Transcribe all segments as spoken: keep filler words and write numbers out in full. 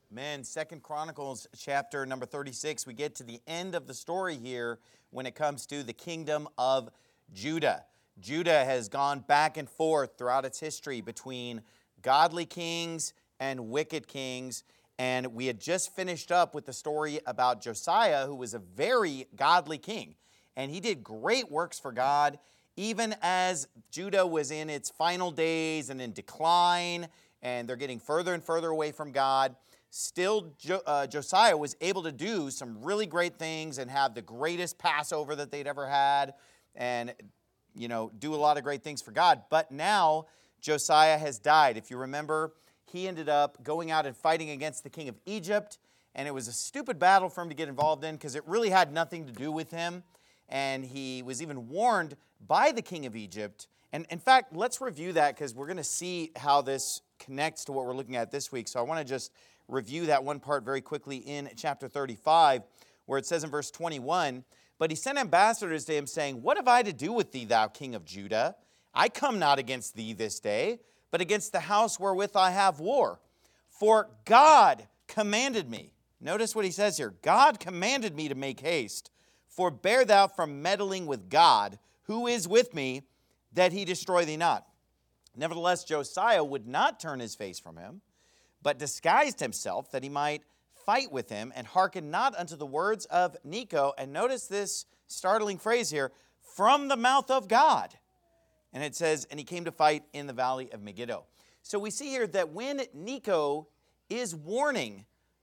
Man, Second Chronicles chapter number thirty-six, we get to the end of the story here when it comes to the kingdom of Judah. Judah has gone back and forth throughout its history between godly kings and wicked kings. And we had just finished up with the story about Josiah, who was a very godly king. And he did great works for God, even as Judah was in its final days and in decline, and they're getting further and further away from God. Still, jo- uh, Josiah was able to do some really great things and have the greatest Passover that they'd ever had and, you know, do a lot of great things for God. But now Josiah has died. If you remember, he ended up going out and fighting against the king of Egypt, and it was a stupid battle for him to get involved in because it really had nothing to do with him. And he was even warned by the king of Egypt. And in fact, let's review that because we're going to see how this connects to what we're looking at this week. So I want to just review that one part very quickly in chapter thirty-five, where it says in verse twenty-one, "But he sent ambassadors to him, saying, What have I to do with thee, thou king of Judah? I come not against thee this day, but against the house wherewith I have war. For God commanded me." Notice what he says here. "God commanded me to make haste. Forbear thou from meddling with God, who is with me, that he destroy thee not." Nevertheless, Josiah would not turn his face from him, but disguised himself that he might fight with him, and hearkened not unto the words of Necho. And notice this startling phrase here, "from the mouth of God." And it says, "and he came to fight in the valley of Megiddo." So we see here that when Necho is warning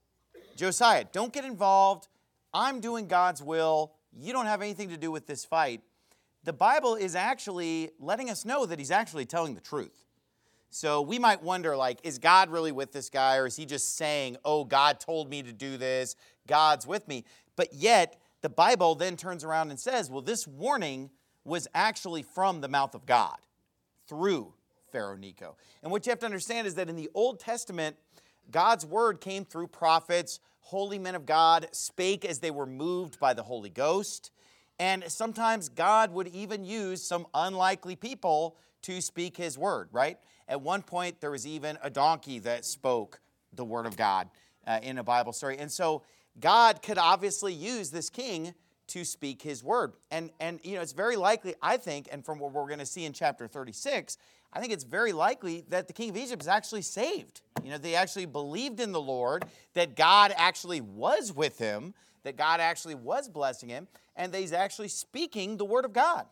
Josiah, don't get involved, I'm doing God's will, you don't have anything to do with this fight, the Bible is actually letting us know that he's actually telling the truth. So we might wonder, like, is God really with this guy, or is he just saying, oh, God told me to do this, God's with me? But yet, the Bible then turns around and says, well, this warning was actually from the mouth of God through Pharaoh Necho. And what you have to understand is that in the Old Testament, God's word came through prophets, holy men of God spake as they were moved by the Holy Ghost. And sometimes God would even use some unlikely people to speak his word, right? At one point, there was even a donkey that spoke the word of God uh, in a Bible story. And so God could obviously use this king to speak his word. And, and you know, it's very likely, I think, and from what we're going to see in chapter thirty-six, I think it's very likely that the king of Egypt is actually saved. You know, they actually believed in the Lord, that God actually was with him, that God actually was blessing him, and that he's actually speaking the word of God.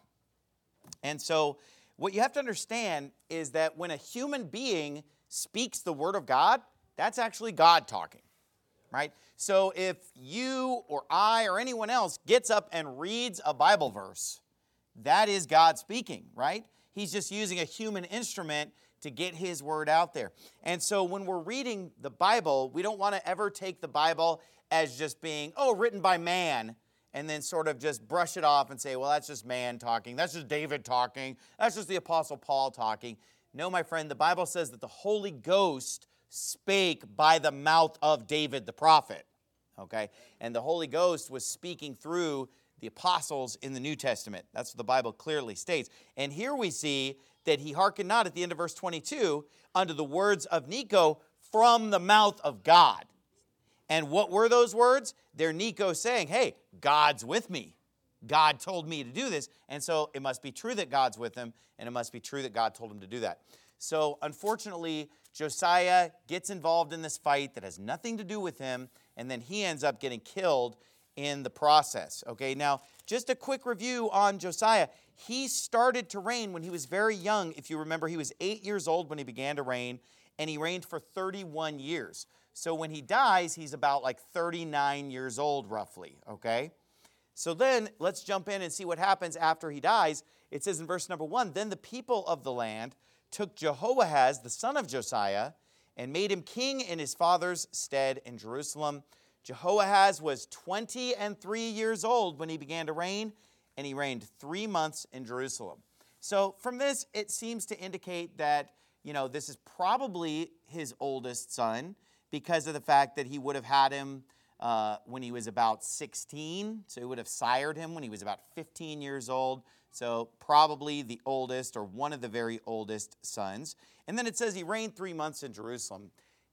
And so what you have to understand is that when a human being speaks the word of God, that's actually God talking, right? So if you or I or anyone else gets up and reads a Bible verse, that is God speaking, right? He's just using a human instrument to get his word out there. And so when we're reading the Bible, we don't want to ever take the Bible as just being, oh, written by man, and then sort of just brush it off and say, well, that's just man talking. That's just David talking. That's just the Apostle Paul talking. No, my friend, the Bible says that the Holy Ghost spake by the mouth of David the prophet, okay? And the Holy Ghost was speaking through the apostles in the New Testament. That's what the Bible clearly states. And here we see that he hearkened not at the end of verse twenty-two unto the words of Necho from the mouth of God. And what were those words? They're Necho saying, hey, God's with me. God told me to do this. And so it must be true that God's with him, and it must be true that God told him to do that. So unfortunately, Josiah gets involved in this fight that has nothing to do with him, and then he ends up getting killed in the process. Okay, now just a quick review on Josiah. He started to reign when he was very young. If you remember, he was eight years old when he began to reign, and he reigned for thirty-one years. So when he dies, he's about like thirty-nine years old roughly, okay? So then let's jump in and see what happens after he dies. It says in verse number one, then the people of the land took Jehoahaz, the son of Josiah, and made him king in his father's stead in Jerusalem. Jehoahaz was twenty and three years old when he began to reign, and he reigned three months in Jerusalem. So from this, it seems to indicate that, you know, this is probably his oldest son because of the fact that he would have had him uh, when he was about sixteen. So he would have sired him when he was about fifteen years old. So probably the oldest or one of the very oldest sons. And then it says he reigned three months in Jerusalem.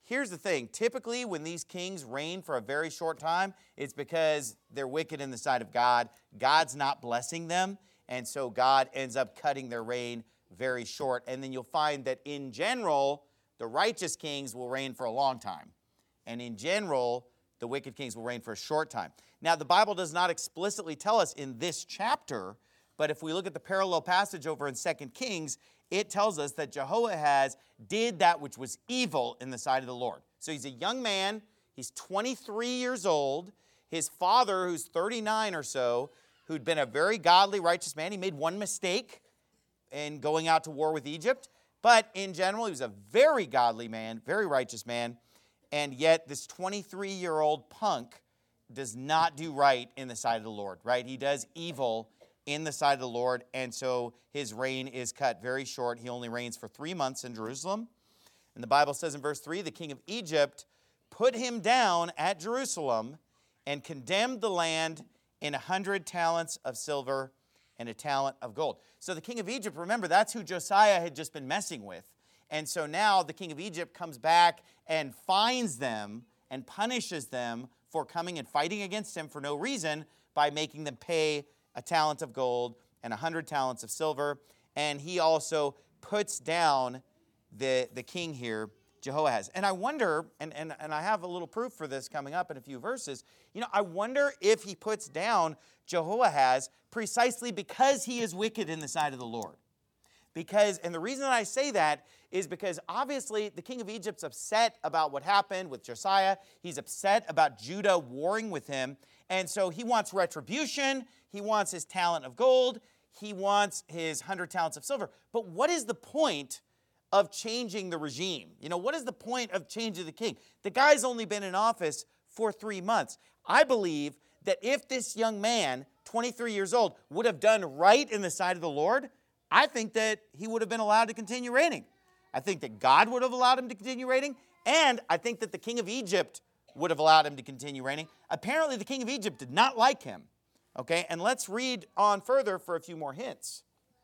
here's the thing. Typically, when these kings reign for a very short time, it's because they're wicked in the sight of God. God's not blessing them, and so God ends up cutting their reign very short. And then you'll find that in general, the righteous kings will reign for a long time. And in general, the wicked kings will reign for a short time. Now, the Bible does not explicitly tell us in this chapter, but if we look at the parallel passage over in Second Kings, it tells us that Jehoahaz did that which was evil in the sight of the Lord. So he's a young man. He's twenty-three years old. His father, who's thirty-nine or so, who'd been a very godly, righteous man, he made one mistake in going out to war with Egypt. But in general, he was a very godly man, very righteous man. And yet this twenty-three-year-old punk does not do right in the sight of the Lord, right? He does evil in the sight of the Lord, and so his reign is cut very short. He only reigns for three months in Jerusalem. And the Bible says in verse three, the king of Egypt put him down at Jerusalem and condemned the land in a hundred talents of silver and a talent of gold. So the king of Egypt, remember, that's who Josiah had just been messing with. And so now the king of Egypt comes back and fines them and punishes them for coming and fighting against him for no reason by making them pay a talent of gold and a hundred talents of silver. And he also puts down the, the king here, Jehoahaz. And I wonder, and, and, and I have a little proof for this coming up in a few verses, you know, I wonder if he puts down Jehoahaz precisely because he is wicked in the sight of the Lord. Because, and the reason that I say that is because obviously the king of Egypt's upset about what happened with Josiah. He's upset about Judah warring with him. And so he wants retribution. He wants his talent of gold. He wants his hundred talents of silver. But what is the point of changing the regime? You know, what is the point of changing the king? The guy's only been in office for three months. I believe that if this young man, twenty-three years old, would have done right in the sight of the Lord, I think that he would have been allowed to continue reigning. I think that God would have allowed him to continue reigning, and I think that the king of Egypt would have allowed him to continue reigning. Apparently, the king of Egypt did not like him. Okay, and let's read on further for a few more hints.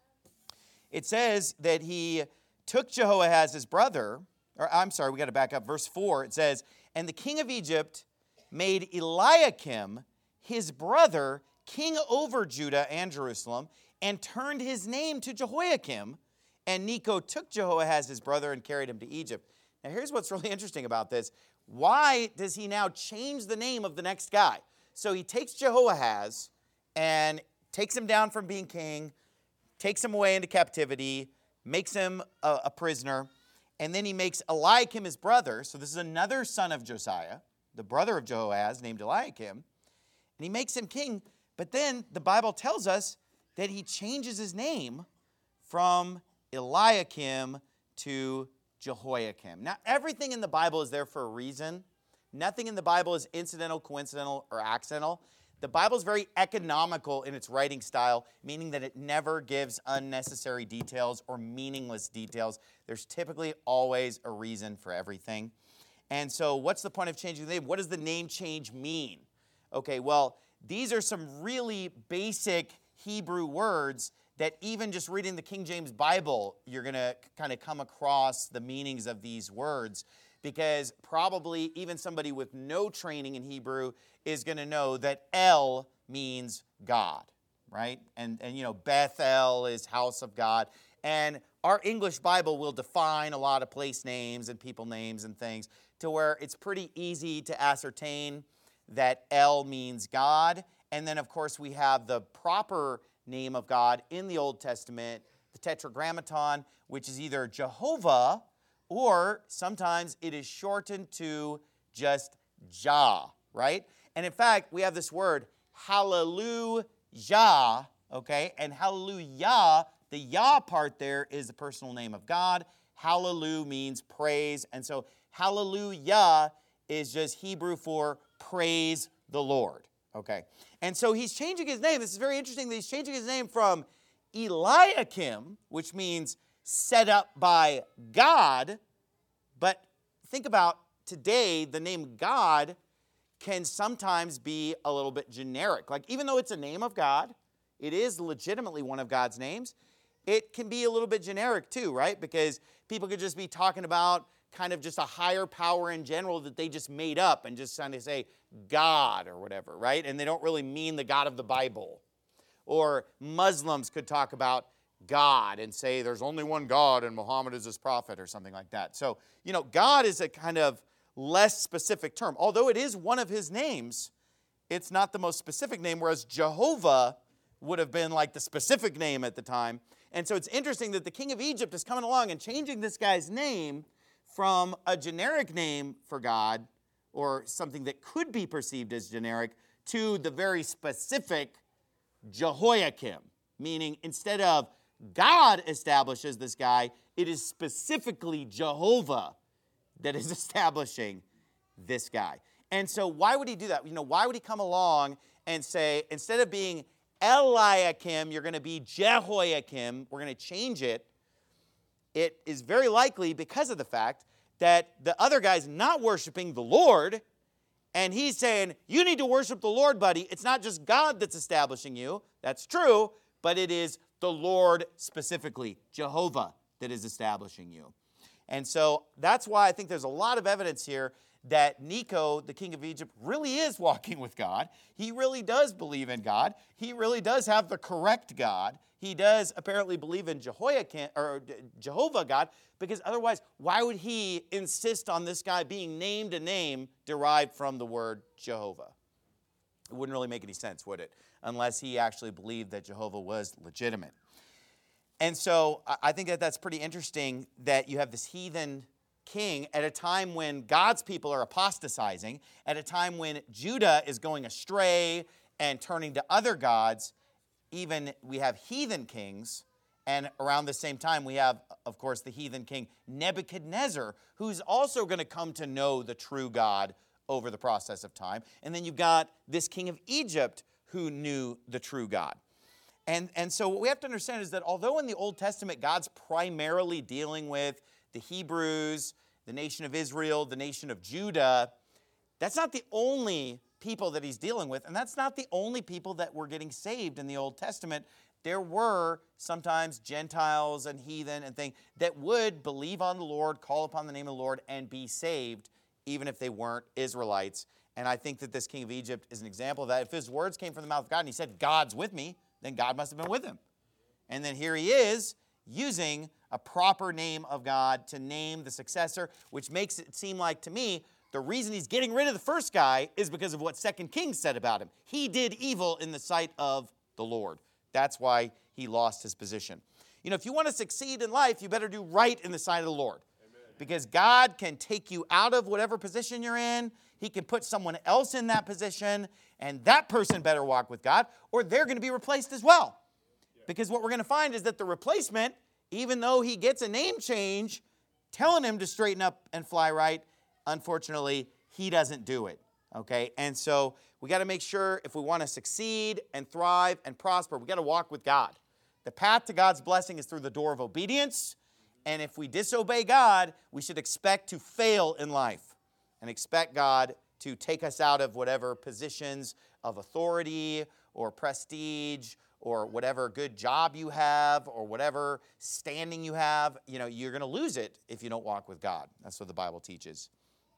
It says that he took Jehoahaz, his brother, or I'm sorry, we got to back up. Verse four, it says, and the king of Egypt made Eliakim, his brother, king over Judah and Jerusalem, and turned his name to Jehoiakim. And Necho took Jehoahaz, his brother, and carried him to Egypt. Now, here's what's really interesting about this. Why does he now change the name of the next guy? So he takes Jehoahaz and takes him down from being king, takes him away into captivity, makes him a, a prisoner, and then he makes Eliakim his brother. So this is another son of Josiah, the brother of Jehoahaz, named Eliakim, and he makes him king. But then the Bible tells us that he changes his name from Eliakim to Jehoiakim. Now, everything in the Bible is there for a reason. Nothing in the Bible is incidental, coincidental, or accidental. The Bible is very economical in its writing style, meaning that it never gives unnecessary details or meaningless details. There's typically always a reason for everything. And so what's the point of changing the name? What does the name change mean? Okay, well, these are some really basic Hebrew words that even just reading the King James Bible, you're going to kind of come across the meanings of these words, because probably even somebody with no training in Hebrew is going to know that El means God, right? And, and you know, Bethel is house of God. And our English Bible will define a lot of place names and people names and things to where it's pretty easy to ascertain that El means God. And then, of course, we have the proper name of God in the Old Testament, the Tetragrammaton, which is either Jehovah, or sometimes it is shortened to just Jah, right? And in fact, we have this word, hallelujah, okay? And hallelujah, the Yah part there is the personal name of God. Hallelujah means praise. And so hallelujah is just Hebrew for praise the Lord, okay? And so he's changing his name. This is very interesting that he's changing his name from Eliakim, which means set up by God. But think about today, the name God can sometimes be a little bit generic. Like, even though it's a name of God, it is legitimately one of God's names, it can be a little bit generic too, right? Because people could just be talking about kind of just a higher power in general that they just made up and just kind of say God or whatever, right? And they don't really mean the God of the Bible. Or Muslims could talk about God and say there's only one God and Muhammad is his prophet or something like that. So, you know, God is a kind of less specific term. Although it is one of his names, it's not the most specific name, whereas Jehovah would have been like the specific name at the time. And so it's interesting that the king of Egypt is coming along and changing this guy's name from a generic name for God, or something that could be perceived as generic, to the very specific Jehoiakim, meaning instead of God establishes this guy, it is specifically Jehovah that is establishing this guy. And so why would he do that? You know, why would he come along and say, instead of being Eliakim, you're going to be Jehoiakim, we're going to change it? It is very likely because of the fact that the other guy's not worshiping the Lord, and he's saying, you need to worship the Lord, buddy. It's not just God that's establishing you. That's true, but it is the Lord specifically, Jehovah, that is establishing you. And so that's why I think there's a lot of evidence here that Necho, the king of Egypt, really is walking with God. He really does believe in God. He really does have the correct God. He does apparently believe in Jehoiakim, or Jehovah God, because otherwise, why would he insist on this guy being named a name derived from the word Jehovah? It wouldn't really make any sense, would it? Unless he actually believed that Jehovah was legitimate. And so I think that that's pretty interesting that you have this heathen king at a time when God's people are apostatizing, at a time when Judah is going astray and turning to other gods. Even we have heathen kings, and around the same time we have, of course, the heathen king Nebuchadnezzar, who's also going to come to know the true God over the process of time. And then you've got this king of Egypt who knew the true God. And, and so what we have to understand is that although in the Old Testament God's primarily dealing with the Hebrews, the nation of Israel, the nation of Judah, that's not the only people that he's dealing with, and that's not the only people that were getting saved in the Old Testament. There were sometimes Gentiles and heathen and things that would believe on the Lord, call upon the name of the Lord, and be saved, even if they weren't Israelites. And I think that this king of Egypt is an example of that. If his words came from the mouth of God and he said, God's with me, then God must have been with him. And then here he is using a proper name of God to name the successor, which makes it seem like to me the reason he's getting rid of the first guy is because of what Second Kings said about him. He did evil in the sight of the Lord. That's why he lost his position. You know, if you want to succeed in life, you better do right in the sight of the Lord. Amen. Because God can take you out of whatever position you're in. He can put someone else in that position, and that person better walk with God, or they're going to be replaced as well. Yeah. Because what we're going to find is that the replacement, even though he gets a name change, telling him to straighten up and fly right, unfortunately, he doesn't do it, okay? And so we got to make sure if we want to succeed and thrive and prosper, we got to walk with God. The path to God's blessing is through the door of obedience, and if we disobey God, we should expect to fail in life and expect God to take us out of whatever positions of authority or prestige or whatever good job you have or whatever standing you have. You know, you're going to lose it if you don't walk with God. That's what the Bible teaches.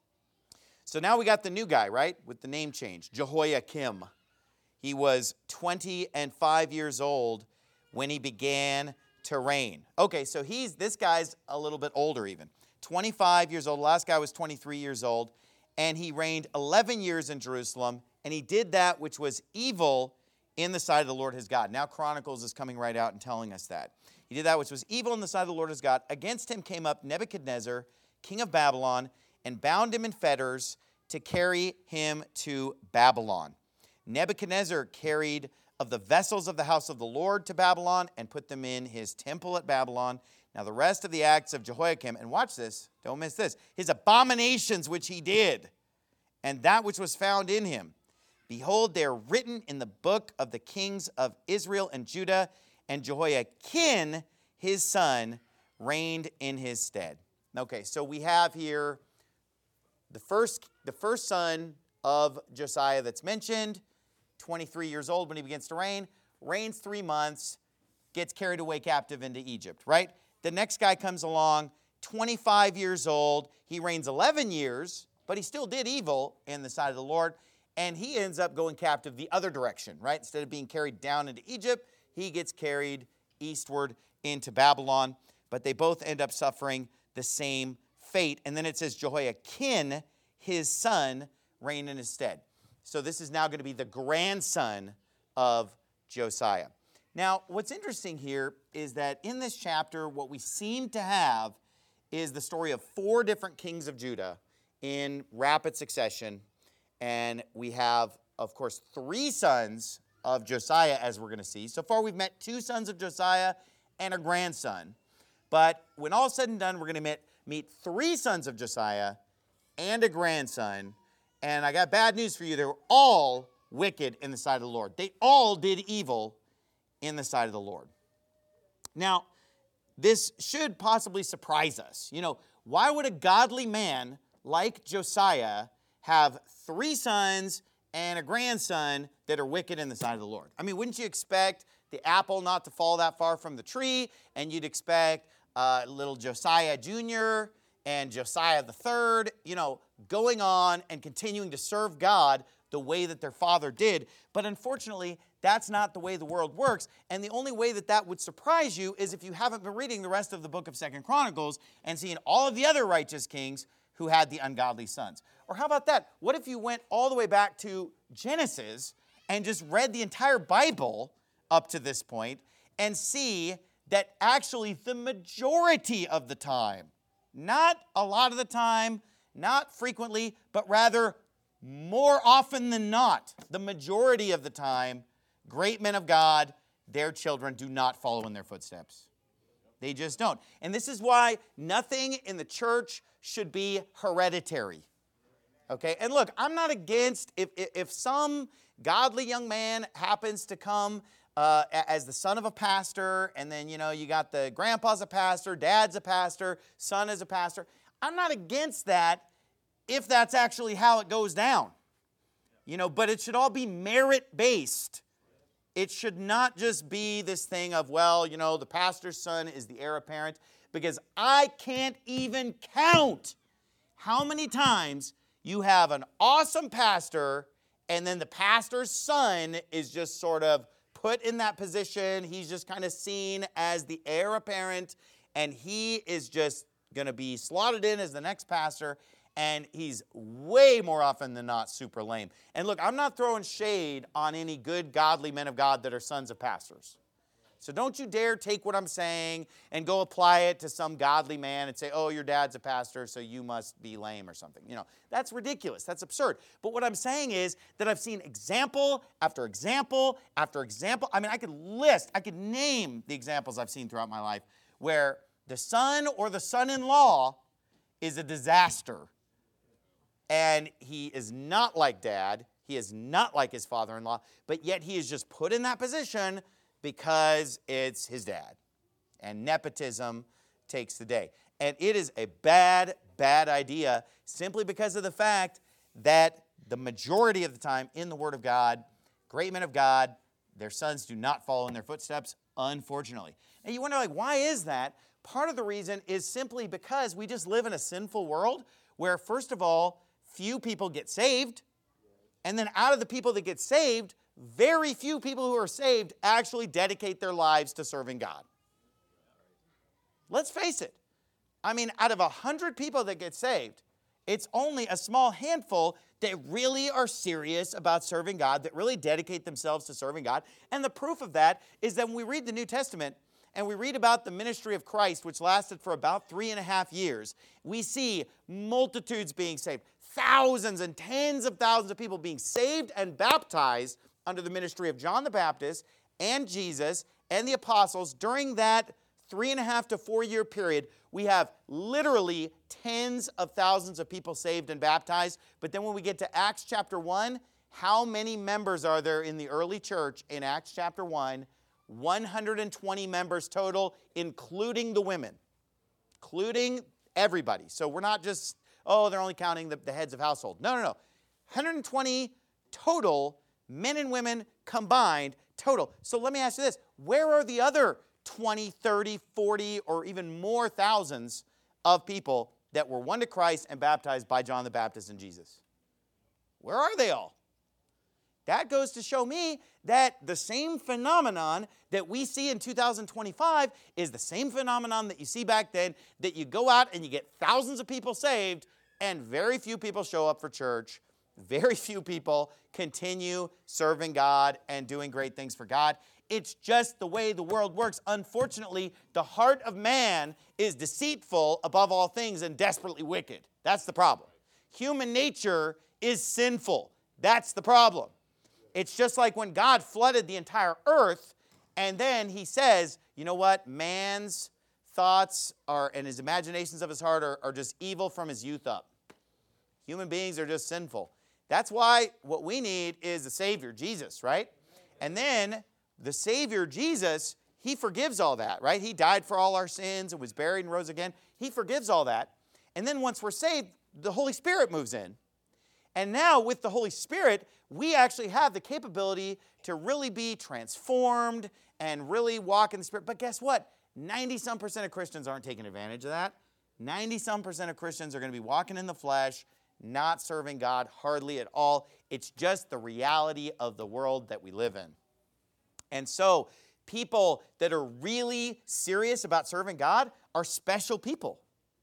So now we got the new guy, right, with the name change, Jehoiakim. He was twenty and five years old when he began to reign. Okay, so he's this guy's a little bit older even. twenty-five years old. The last guy was twenty-three years old. And he reigned eleven years in Jerusalem. And he did that which was evil in the sight of the Lord his God. Now Chronicles is coming right out and telling us that. He did that which was evil in the sight of the Lord his God. Against him came up Nebuchadnezzar, king of Babylon, and bound him in fetters to carry him to Babylon. Nebuchadnezzar carried of the vessels of the house of the Lord to Babylon and put them in his temple at Babylon. Now the rest of the acts of Jehoiakim, and watch this, don't miss this, his abominations which he did, and that which was found in him, behold, they are written in the book of the kings of Israel and Judah, and Jehoiakim, his son, reigned in his stead. Okay, so we have here the first, the first son of Josiah that's mentioned, twenty-three years old when he begins to reign, reigns three months, gets carried away captive into Egypt, right? The next guy comes along, twenty-five years old. He reigns eleven years, but he still did evil in the sight of the Lord. And he ends up going captive the other direction, right? Instead of being carried down into Egypt, he gets carried eastward into Babylon. But they both end up suffering the same fate. And then it says Jehoiakim, his son, reigned in his stead. So this is now going to be the grandson of Josiah. Now, what's interesting here is that in this chapter, what we seem to have is the story of four different kings of Judah in rapid succession. And we have, of course, three sons of Josiah, as we're going to see. So far, we've met two sons of Josiah and a grandson. But when all said and done, we're going to meet, meet three sons of Josiah and a grandson. And I got bad news for you. They were all wicked in the sight of the Lord. They all did evil in the sight of the Lord. Now, this should possibly surprise us. You know, why would a godly man like Josiah have three sons and a grandson that are wicked in the sight of the Lord? I mean, wouldn't you expect the apple not to fall that far from the tree, and you'd expect uh, little Josiah Junior and Josiah the third, you know, going on and continuing to serve God the way that their father did. But unfortunately, that's not the way the world works. And the only way that that would surprise you is if you haven't been reading the rest of the book of Second Chronicles and seeing all of the other righteous kings who had the ungodly sons. Or how about that? What if you went all the way back to Genesis and just read the entire Bible up to this point and see that actually the majority of the time, not a lot of the time, not frequently, but rather more often than not, the majority of the time, great men of God, their children do not follow in their footsteps. They just don't. And this is why nothing in the church should be hereditary. Okay? And look, I'm not against if, if, if some godly young man happens to come uh, as the son of a pastor, and then, you know, you got the grandpa's a pastor, dad's a pastor, son is a pastor. I'm not against that if that's actually how it goes down. You know, but it should all be merit-based. It should not just be this thing of, well, you know, the pastor's son is the heir apparent, because I can't even count how many times you have an awesome pastor and then the pastor's son is just sort of put in that position. He's just kind of seen as the heir apparent, and he is just going to be slotted in as the next pastor. And he's way more often than not super lame. And look, I'm not throwing shade on any good, godly men of God that are sons of pastors. So don't you dare take what I'm saying and go apply it to some godly man and say, oh, your dad's a pastor, so you must be lame or something. You know, that's ridiculous. That's absurd. But what I'm saying is that I've seen example after example after example. I mean, I could list, I could name the examples I've seen throughout my life where the son or the son-in-law is a disaster. And he is not like dad. He is not like his father-in-law. But yet he is just put in that position because it's his dad. And nepotism takes the day. And it is a bad, bad idea simply because of the fact that the majority of the time in the Word of God, great men of God, their sons do not follow in their footsteps, unfortunately. And you wonder, like, why is that? Part of the reason is simply because we just live in a sinful world where, first of all, few people get saved, and then out of the people that get saved, very few people who are saved actually dedicate their lives to serving God. Let's face it. I mean, out of a hundred people that get saved, it's only a small handful that really are serious about serving God, that really dedicate themselves to serving God. And the proof of that is that when we read the New Testament, and we read about the ministry of Christ, which lasted for about three and a half years, we see multitudes being saved, thousands and tens of thousands of people being saved and baptized under the ministry of John the Baptist and Jesus and the apostles. During that three and a half to four year period, we have literally tens of thousands of people saved and baptized. But then when we get to Acts chapter one, how many members are there in the early church in Acts chapter one? one hundred twenty members total, including the women, including everybody. So we're not just, oh, they're only counting the, the heads of household. No, no, no. one hundred twenty total, men and women combined, total. So let me ask you this. Where are the other twenty, thirty, forty, or even more thousands of people that were won to Christ and baptized by John the Baptist and Jesus? Where are they all? That goes to show me that the same phenomenon that we see in two thousand twenty-five is the same phenomenon that you see back then, that you go out and you get thousands of people saved and very few people show up for church. Very few people continue serving God and doing great things for God. It's just the way the world works. Unfortunately, the heart of man is deceitful above all things and desperately wicked. That's the problem. Human nature is sinful. That's the problem. It's just like when God flooded the entire earth, and then he says, you know what? Man's thoughts are, and his imaginations of his heart are, are just evil from his youth up. Human beings are just sinful. That's why what we need is the Savior, Jesus, right? And then the Savior, Jesus, he forgives all that, right? He died for all our sins and was buried and rose again. He forgives all that. And then once we're saved, the Holy Spirit moves in. And now with the Holy Spirit, we actually have the capability to really be transformed and really walk in the Spirit. But guess what? ninety-some percent of Christians aren't taking advantage of that. ninety-some percent of Christians are going to be walking in the flesh, not serving God hardly at all. It's just the reality of the world that we live in. And so people that are really serious about serving God are special people.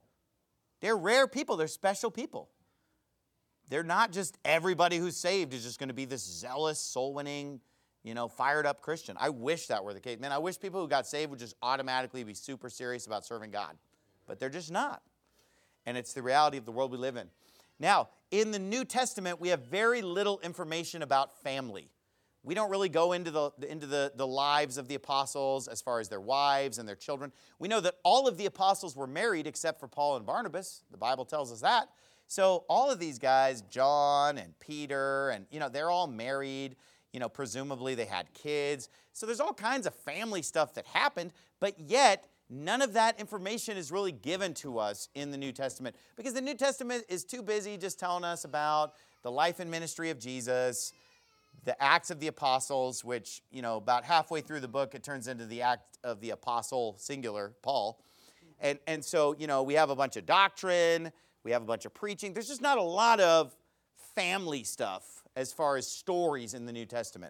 They're rare people. They're special people. They're not just everybody who's saved is just going to be this zealous, soul-winning, you know, fired-up Christian. I wish that were the case. Man, I wish people who got saved would just automatically be super serious about serving God. But they're just not. And it's the reality of the world we live in. Now, in the New Testament, we have very little information about family. We don't really go into the into the, the lives of the apostles as far as their wives and their children. We know that all of the apostles were married except for Paul and Barnabas. The Bible tells us that. So all of these guys, John and Peter, and, you know, they're all married. You know, presumably they had kids. So there's all kinds of family stuff that happened, but yet none of that information is really given to us in the New Testament because the New Testament is too busy just telling us about the life and ministry of Jesus, the Acts of the Apostles, which, you know, about halfway through the book, it turns into the act of the apostle, singular, Paul. And, and so, you know, we have a bunch of doctrine, we have a bunch of preaching. There's just not a lot of family stuff as far as stories in the New Testament.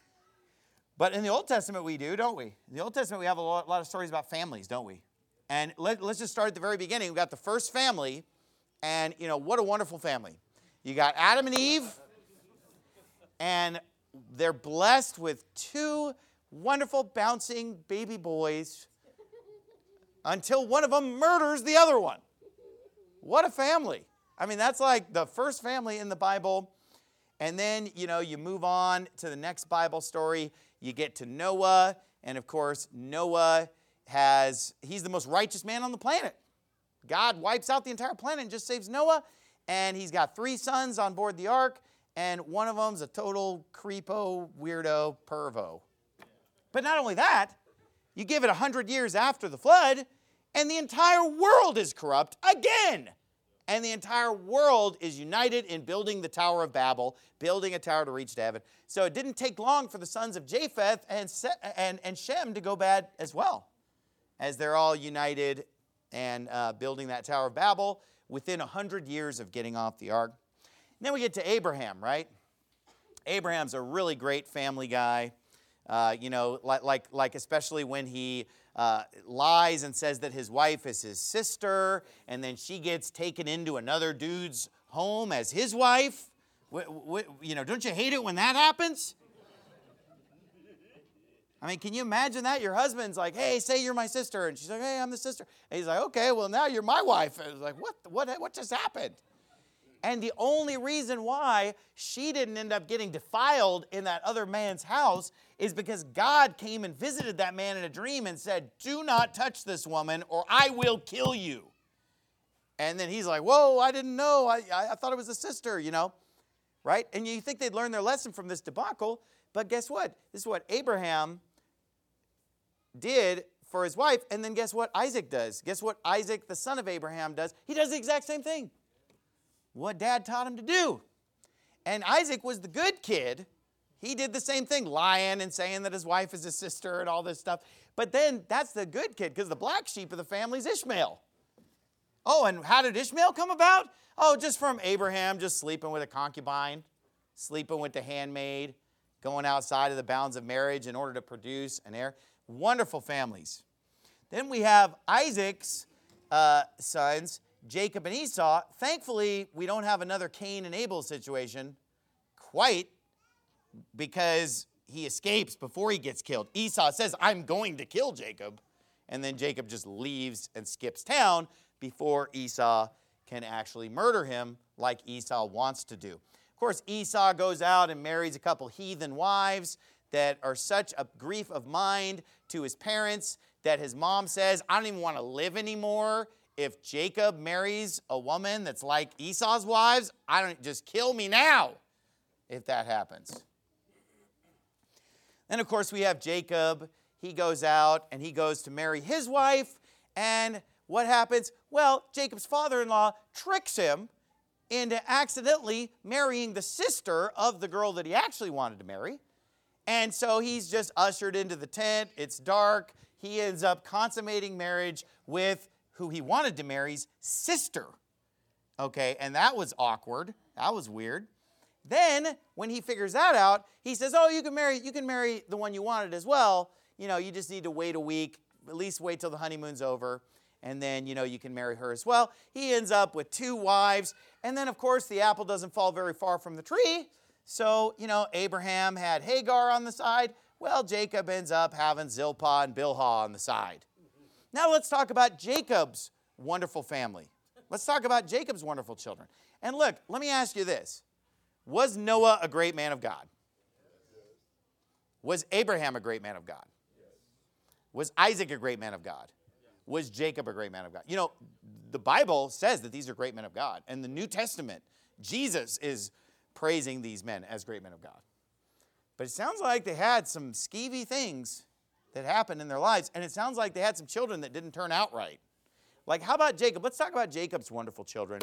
But in the Old Testament we do, don't we? In the Old Testament we have a lot, lot of stories about families, don't we? And let, let's just start at the very beginning. We've got the first family, and, you know, what a wonderful family. You got Adam and Eve, and they're blessed with two wonderful bouncing baby boys until one of them murders the other one. What a family. I mean, that's like the first family in the Bible. And then, you know, you move on to the next Bible story. You get to Noah, and of course, Noah has, he's the most righteous man on the planet. God wipes out the entire planet and just saves Noah, and he's got three sons on board the ark, and one of them's a total creepo, weirdo, pervo. But not only that, you give it a hundred years after the flood, and the entire world is corrupt again. And the entire world is united in building the Tower of Babel, building a tower to reach to heaven. So it didn't take long for the sons of Japheth and, Se- and, and Shem to go bad as well, as they're all united and uh, building that Tower of Babel within a hundred years of getting off the ark. And then we get to Abraham, right? Abraham's a really great family guy. Uh, you know, like, like, like especially when he uh, lies and says that his wife is his sister, and then she gets taken into another dude's home as his wife. W- w- you know, don't you hate it when that happens? I mean, can you imagine that? Your husband's like, hey, say you're my sister. And she's like, hey, I'm the sister. And he's like, okay, well, now you're my wife. And it's like, what, what, what just happened? And the only reason why she didn't end up getting defiled in that other man's house is because God came and visited that man in a dream and said, do not touch this woman or I will kill you. And then he's like, whoa, I didn't know. I, I, I thought it was a sister, you know, right? And you think they'd learn their lesson from this debacle, but guess what? This is what Abraham did for his wife, and then guess what Isaac does? Guess what Isaac, the son of Abraham, does? He does the exact same thing. What dad taught him to do. And Isaac was the good kid. He did the same thing, lying and saying that his wife is his sister and all this stuff. But then that's the good kid, because the black sheep of the family is Ishmael. Oh, and how did Ishmael come about? Oh, just from Abraham just sleeping with a concubine, sleeping with the handmaid, going outside of the bounds of marriage in order to produce an heir. Wonderful families. Then we have Isaac's uh, sons, Jacob and Esau. Thankfully, we don't have another Cain and Abel situation quite, because he escapes before he gets killed. Esau says, I'm going to kill Jacob. And then Jacob just leaves and skips town before Esau can actually murder him like Esau wants to do. Of course, Esau goes out and marries a couple heathen wives that are such a grief of mind to his parents that his mom says, I don't even want to live anymore. If Jacob marries a woman that's like Esau's wives, I don't just kill me now if that happens. Then, of course, we have Jacob. He goes out and he goes to marry his wife. And what happens? Well, Jacob's father-in-law tricks him into accidentally marrying the sister of the girl that he actually wanted to marry. And so he's just ushered into the tent. It's dark. He ends up consummating marriage with who he wanted to marry's sister. Okay, and that was awkward. That was weird. Then, when he figures that out, he says, oh, you can marry, you can marry the one you wanted as well. You know, you just need to wait a week, at least wait till the honeymoon's over, and then, you know, you can marry her as well. He ends up with two wives, and then, of course, the apple doesn't fall very far from the tree. So, you know, Abraham had Hagar on the side. Well, Jacob ends up having Zilpah and Bilhah on the side. Now let's talk about Jacob's wonderful family. Let's talk about Jacob's wonderful children. And look, let me ask you this. Was Noah a great man of God? Was Abraham a great man of God? Was Isaac a great man of God? Was Jacob a great man of God? You know, the Bible says that these are great men of God. And the New Testament, Jesus is praising these men as great men of God. But it sounds like they had some skeevy things that happened in their lives. And it sounds like they had some children that didn't turn out right. Like, how about Jacob? Let's talk about Jacob's wonderful children.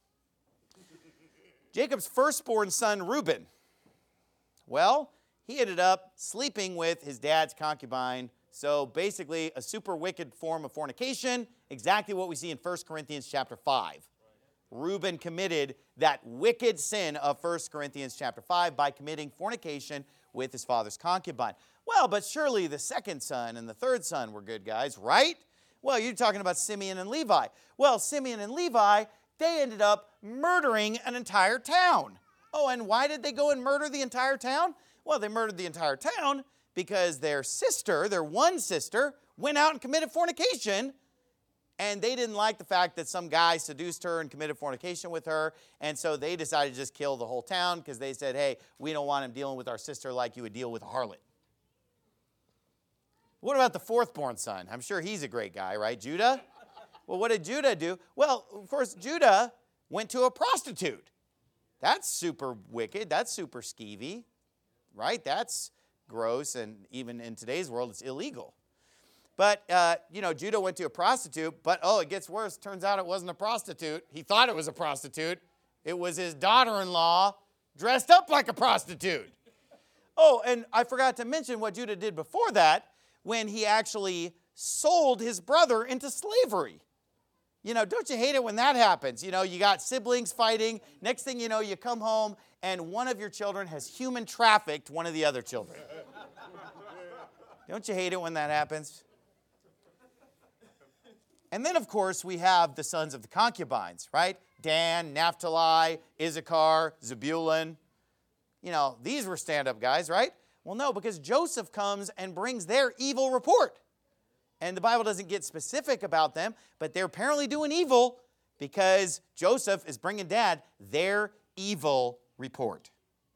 Jacob's firstborn son, Reuben. Well, he ended up sleeping with his dad's concubine. So basically, a super wicked form of fornication, exactly what we see in First Corinthians chapter five. Reuben committed that wicked sin of First Corinthians chapter five by committing fornication with his father's concubine. Well, but surely the second son and the third son were good guys, right? Well, you're talking about Simeon and Levi. Well, Simeon and Levi, they ended up murdering an entire town. Oh, and why did they go and murder the entire town? Well, they murdered the entire town because their sister, their one sister, went out and committed fornication. And they didn't like the fact that some guy seduced her and committed fornication with her. And so they decided to just kill the whole town because they said, hey, we don't want him dealing with our sister like you would deal with a harlot. What about the fourth-born son? I'm sure he's a great guy, right? Judah? Well, what did Judah do? Well, of course, Judah went to a prostitute. That's super wicked. That's super skeevy, right? That's gross, and even in today's world, it's illegal. But, uh, you know, Judah went to a prostitute, but, oh, it gets worse. Turns out it wasn't a prostitute. He thought it was a prostitute. It was his daughter-in-law dressed up like a prostitute. Oh, and I forgot to mention what Judah did before that when he actually sold his brother into slavery. You know, don't you hate it when that happens? You know, you got siblings fighting. Next thing you know, you come home, and one of your children has human trafficked one of the other children. Don't you hate it when that happens? And then, of course, we have the sons of the concubines, right? Dan, Naphtali, Issachar, Zebulun. You know, these were stand-up guys, right? Well, no, because Joseph comes and brings their evil report. And the Bible doesn't get specific about them, but they're apparently doing evil because Joseph is bringing Dad their evil report.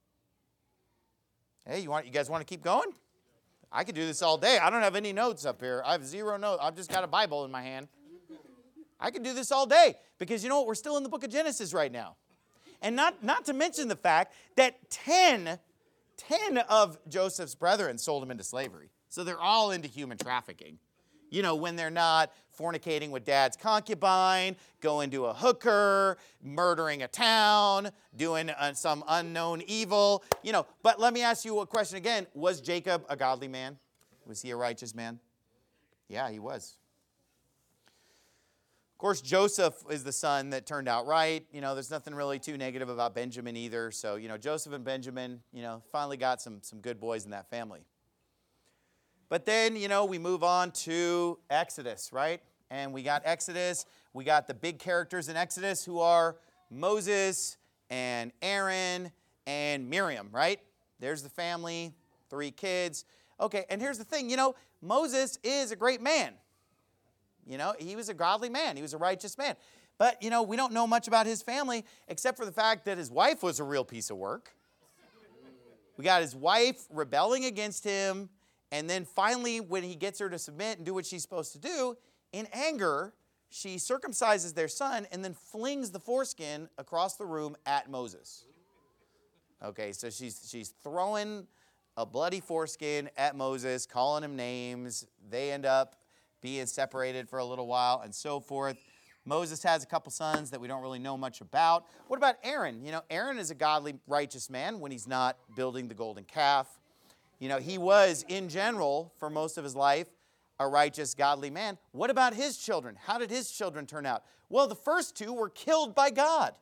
Hey, you want you guys want to keep going? I could do this all day. I don't have any notes up here. I have zero notes. I've just got a Bible in my hand. I could do this all day because you know what? We're still in the book of Genesis right now. And not, not to mention the fact that ten, ten of Joseph's brethren sold him into slavery. So they're all into human trafficking. You know, when they're not fornicating with dad's concubine, going to a hooker, murdering a town, doing uh, some unknown evil. You know, but let me ask you a question again. Was Jacob a godly man? Was he a righteous man? Yeah, he was. Of course, Joseph is the son that turned out right. You know, there's nothing really too negative about Benjamin either. So, you know, Joseph and Benjamin, you know, finally got some, some good boys in that family. But then, you know, we move on to Exodus, right? And we got Exodus. We got the big characters in Exodus who are Moses and Aaron and Miriam, right? There's the family, three kids. Okay, and here's the thing, you know, Moses is a great man. You know, he was a godly man. He was a righteous man. But, you know, we don't know much about his family except for the fact that his wife was a real piece of work. We got his wife rebelling against him. And then finally, when he gets her to submit and do what she's supposed to do, in anger, she circumcises their son and then flings the foreskin across the room at Moses. Okay, so she's, she's throwing a bloody foreskin at Moses, calling him names. They end up being separated for a little while and so forth. Moses has a couple sons that we don't really know much about. What about Aaron? You know, Aaron is a godly, righteous man when he's not building the golden calf. You know, he was, in general, for most of his life, a righteous, godly man. What about his children? How did his children turn out? Well, the first two were killed by God.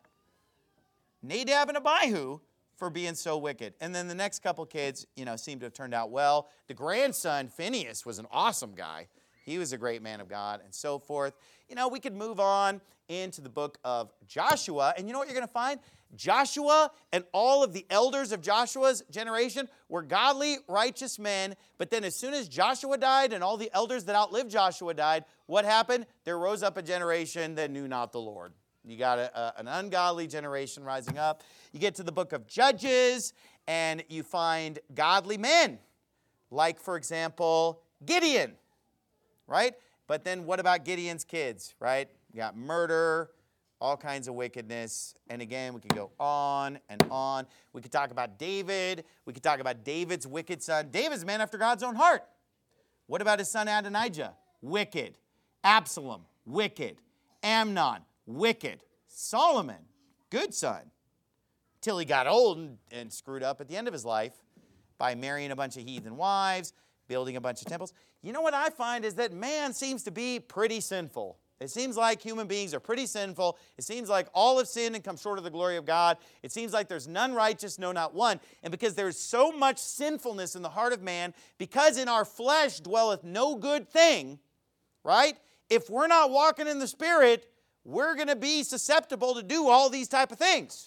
Nadab and Abihu for being so wicked. And then the next couple kids, you know, seem to have turned out well. The grandson, Phinehas, was an awesome guy. He was a great man of God and so forth. You know, we could move on into the book of Joshua. And you know what you're going to find? Joshua and all of the elders of Joshua's generation were godly, righteous men. But then as soon as Joshua died and all the elders that outlived Joshua died, what happened? There rose up a generation that knew not the Lord. You got a, a, an ungodly generation rising up. You get to the book of Judges, and you find godly men. Like, for example, Gideon, right? But then what about Gideon's kids, right? You got murder, all kinds of wickedness. And again, we could go on and on. We could talk about David. We could talk about David's wicked son. David's a man after God's own heart. What about his son Adonijah? Wicked. Absalom, wicked. Amnon, wicked. Solomon, good son. Till he got old and, and screwed up at the end of his life by marrying a bunch of heathen wives, building a bunch of temples. You know what I find is that man seems to be pretty sinful. It seems like human beings are pretty sinful. It seems like all have sinned and come short of the glory of God. It seems like there's none righteous, no, not one. And because there's so much sinfulness in the heart of man, because in our flesh dwelleth no good thing, right? If we're not walking in the Spirit, we're going to be susceptible to do all these type of things.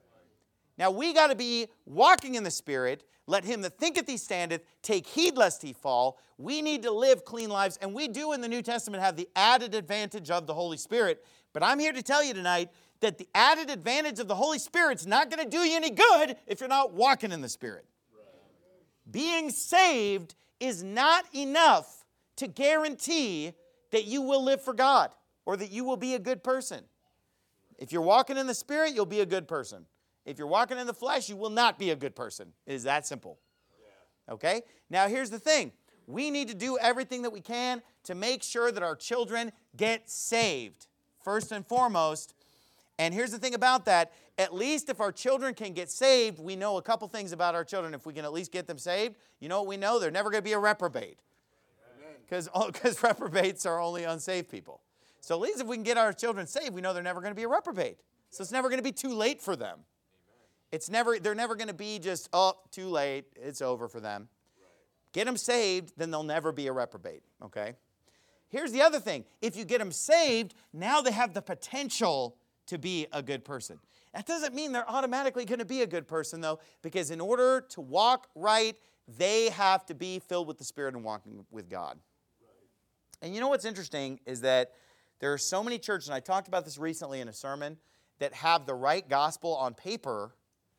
Now, we got to be walking in the Spirit. Let him that thinketh he standeth take heed lest he fall. We need to live clean lives, and we do in the New Testament have the added advantage of the Holy Spirit. But I'm here to tell you tonight that the added advantage of the Holy Spirit's not going to do you any good if you're not walking in the Spirit. Right. Being saved is not enough to guarantee that you will live for God or that you will be a good person. If you're walking in the Spirit, you'll be a good person. If you're walking in the flesh, you will not be a good person. It is that simple. Yeah. Okay? Now, here's the thing. We need to do everything that we can to make sure that our children get saved, first and foremost. And here's the thing about that. At least if our children can get saved, we know a couple things about our children. If we can at least get them saved, you know what we know? They're never going to be a reprobate. Because because reprobates are only unsaved people. So at least if we can get our children saved, we know they're never going to be a reprobate. So it's never going to be too late for them. It's never, they're never going to be just, oh, too late, it's over for them. Right. Get them saved, then they'll never be a reprobate, okay? Here's the other thing. If you get them saved, now they have the potential to be a good person. That doesn't mean they're automatically going to be a good person, though, because in order to walk right, they have to be filled with the Spirit and walking with God. Right. And you know what's interesting is that there are so many churches, and I talked about this recently in a sermon, that have the right gospel on paper,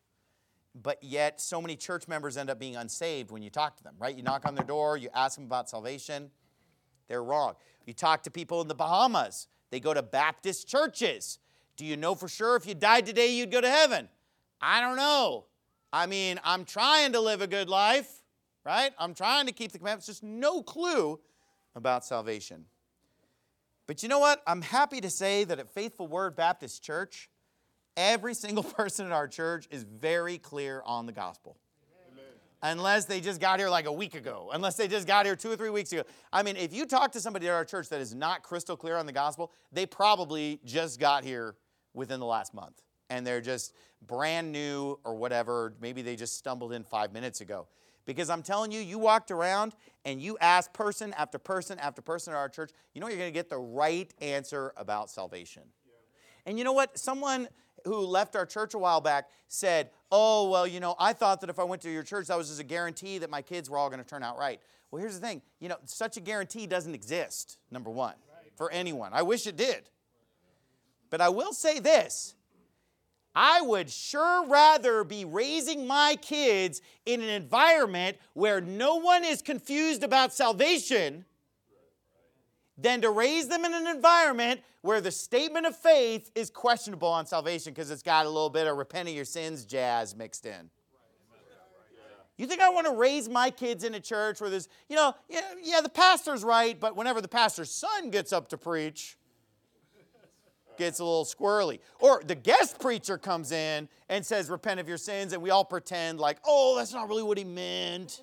but yet so many church members end up being unsaved when you talk to them, right? You knock on their door, you ask them about salvation, they're wrong. You talk to people in the Bahamas, they go to Baptist churches. Do you know for sure if you died today you'd go to heaven? I don't know. I mean, I'm trying to live a good life, right? I'm trying to keep the commandments, just no clue about salvation. But you know what? I'm happy to say that at Faithful Word Baptist Church, every single person in our church is very clear on the gospel. Amen. Unless they just got here like a week ago. Unless they just got here two or three weeks ago. I mean, if you talk to somebody at our church that is not crystal clear on the gospel, they probably just got here within the last month. And they're just brand new or whatever. Maybe they just stumbled in five minutes ago. Because I'm telling you, you walked around and you asked person after person after person at our church, you know you're going to get the right answer about salvation. Yeah. And you know what? Someone who left our church a while back said, oh, well, you know, I thought that if I went to your church, that was just a guarantee that my kids were all going to turn out right. Well, here's the thing. You know, such a guarantee doesn't exist, number one, right, for anyone. I wish it did. But I will say this. I would sure rather be raising my kids in an environment where no one is confused about salvation than to raise them in an environment where the statement of faith is questionable on salvation because it's got a little bit of repent of your sins jazz mixed in. You think I want to raise my kids in a church where there's, you know, yeah, yeah, the pastor's right, but whenever the pastor's son gets up to preach, gets a little squirrely. Or the guest preacher comes in and says, repent of your sins, and we all pretend like, oh, that's not really what he meant.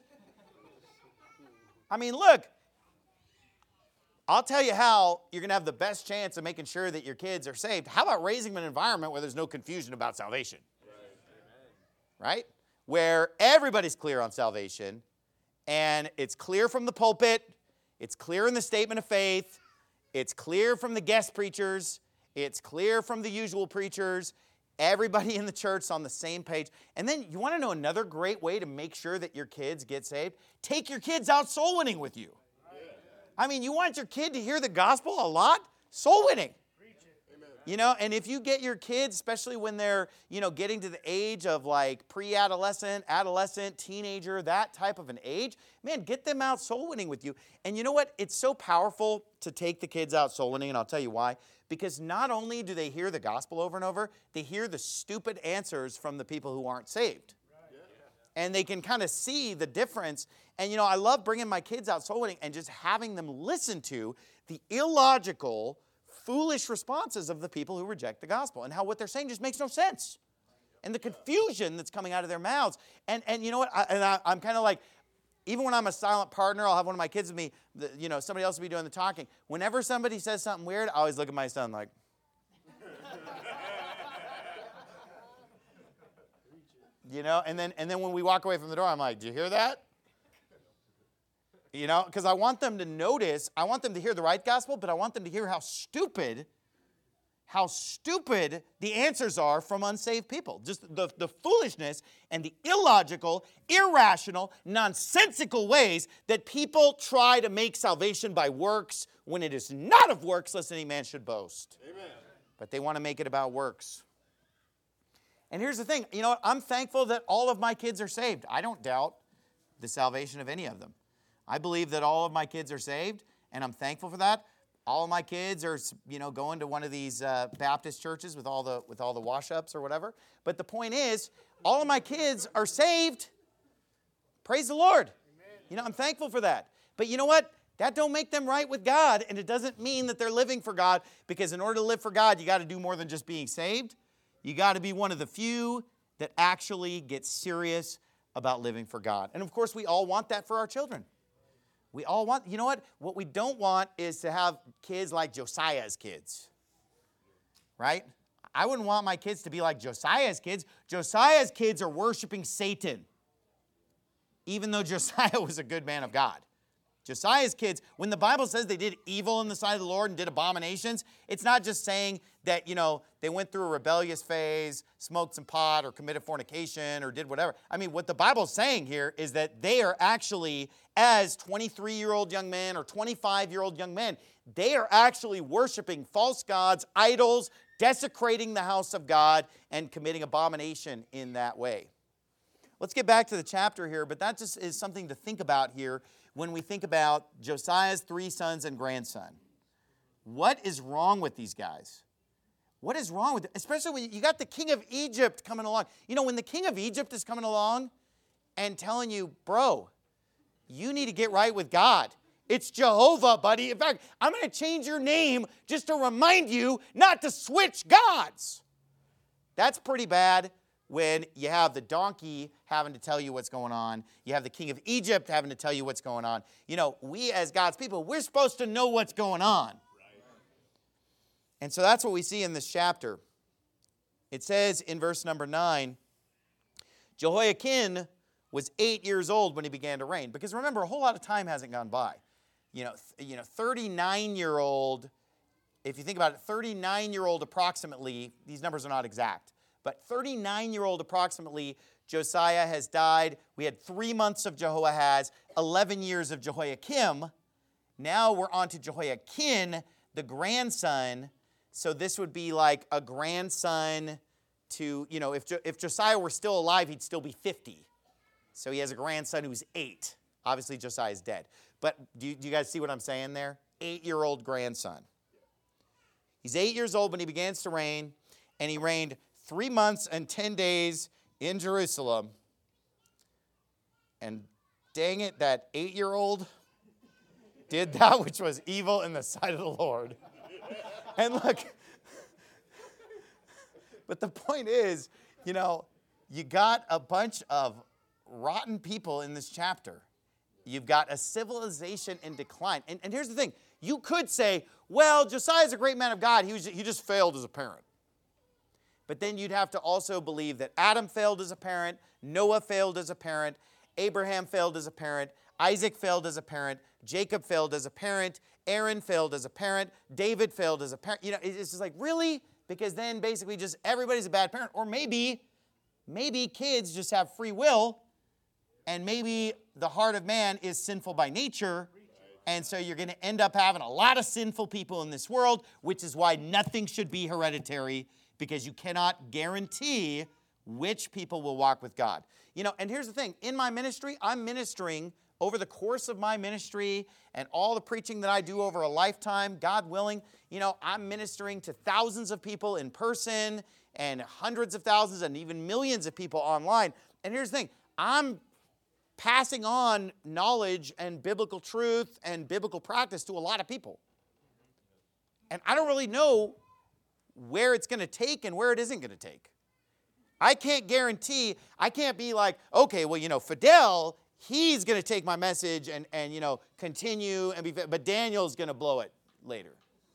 I mean, look, I'll tell you how you're going to have the best chance of making sure that your kids are saved. How about raising them in an environment where there's no confusion about salvation? Right? Where everybody's clear on salvation, and it's clear from the pulpit, it's clear in the statement of faith, it's clear from the guest preachers, it's clear from the usual preachers, everybody in the church is on the same page. And then you want to know another great way to make sure that your kids get saved? Take your kids out soul winning with you. I mean, you want your kid to hear the gospel a lot? Soul winning. You know, and if you get your kids, especially when they're, you know, getting to the age of like pre-adolescent, adolescent, teenager, that type of an age, man, get them out soul winning with you. And you know what? It's so powerful to take the kids out soul winning, and I'll tell you why. Because not only do they hear the gospel over and over, they hear the stupid answers from the people who aren't saved. And they can kind of see the difference. And, you know, I love bringing my kids out soul winning and just having them listen to the illogical, foolish responses of the people who reject the gospel and how what they're saying just makes no sense. And the confusion that's coming out of their mouths. And, and you know what? I, and I, I'm kind of like, even when I'm a silent partner, I'll have one of my kids with me, the, you know, somebody else will be doing the talking. Whenever somebody says something weird, I always look at my son like, you know, and then and then when we walk away from the door, I'm like, "Do you hear that?" You know, because I want them to notice, I want them to hear the right gospel, but I want them to hear how stupid, how stupid the answers are from unsaved people. Just the, the foolishness and the illogical, irrational, nonsensical ways that people try to make salvation by works when it is not of works, lest any man should boast. Amen. But they want to make it about works. And here's the thing, you know what? I'm thankful that all of my kids are saved. I don't doubt the salvation of any of them. I believe that all of my kids are saved, and I'm thankful for that. All of my kids are, you know, going to one of these uh, Baptist churches with all the with all the wash-ups or whatever. But the point is, all of my kids are saved. Praise the Lord. Amen. You know, I'm thankful for that. But you know what? That don't make them right with God, and it doesn't mean that they're living for God, because in order to live for God, you got to do more than just being saved. You got to be one of the few that actually get serious about living for God. And of course, we all want that for our children. We all want, you know what? What we don't want is to have kids like Josiah's kids. Right? I wouldn't want my kids to be like Josiah's kids. Josiah's kids are worshiping Satan, even though Josiah was a good man of God. Josiah's kids, when the Bible says they did evil in the sight of the Lord and did abominations, it's not just saying that, you know, they went through a rebellious phase, smoked some pot or committed fornication or did whatever. I mean, what the Bible's saying here is that they are actually, as twenty-three-year-old young men or twenty-five-year-old young men, they are actually worshiping false gods, idols, desecrating the house of God, and committing abomination in that way. Let's get back to the chapter here, but that just is something to think about here when we think about Josiah's three sons and grandson. What is wrong with these guys? What is wrong with them? Especially when you got the king of Egypt coming along. You know, when the king of Egypt is coming along and telling you, bro, you need to get right with God. It's Jehovah, buddy. In fact, I'm going to change your name just to remind you not to switch gods. That's pretty bad. when you have the donkey having to tell you what's going on. You have the king of Egypt having to tell you what's going on. You know, we as God's people, we're supposed to know what's going on. And so that's what we see in this chapter. It says in verse number nine, Jehoiakim was eight years old when he began to reign. Because remember, a whole lot of time hasn't gone by. You know, th- you know, thirty-nine-year-old, if you think about it, thirty-nine-year-old approximately, these numbers are not exact, but thirty-nine-year-old approximately, Josiah has died. We had three months of Jehoahaz, eleven years of Jehoiakim. Now we're on to Jehoiakim, the grandson. So this would be like a grandson to, you know, if, jo- if Josiah were still alive, he'd still be fifty. So he has a grandson who's eight. Obviously, Josiah is dead. But do you, do you guys see what I'm saying there? Eight-year-old grandson. He's eight years old when he begins to reign, and he reigned three months and ten days in Jerusalem. And dang it, that eight-year-old did that which was evil in the sight of the Lord. And look, but the point is, you know, you got a bunch of rotten people in this chapter. You've got a civilization in decline. And, and here's the thing. You could say, well, Josiah's a great man of God. He, was, he just failed as a parent. But then you'd have to also believe that Adam failed as a parent, Noah failed as a parent, Abraham failed as a parent, Isaac failed as a parent, Jacob failed as a parent, Aaron failed as a parent, David failed as a parent. You know, it's just like, really? Because then basically just everybody's a bad parent. Or maybe, maybe kids just have free will, and maybe the heart of man is sinful by nature, and so you're going to end up having a lot of sinful people in this world, which is why nothing should be hereditary, because you cannot guarantee which people will walk with God. You know, and here's the thing. In my ministry, I'm ministering over the course of my ministry and all the preaching that I do over a lifetime, God willing, you know, I'm ministering to thousands of people in person and hundreds of thousands and even millions of people online. And here's the thing. I'm passing on knowledge and biblical truth and biblical practice to a lot of people. And I don't really know where it's going to take and where it isn't going to take. I can't guarantee, I can't be like, okay, well, you know, Fidel, he's going to take my message and, and you know, continue, and be, but Daniel's going to blow it later.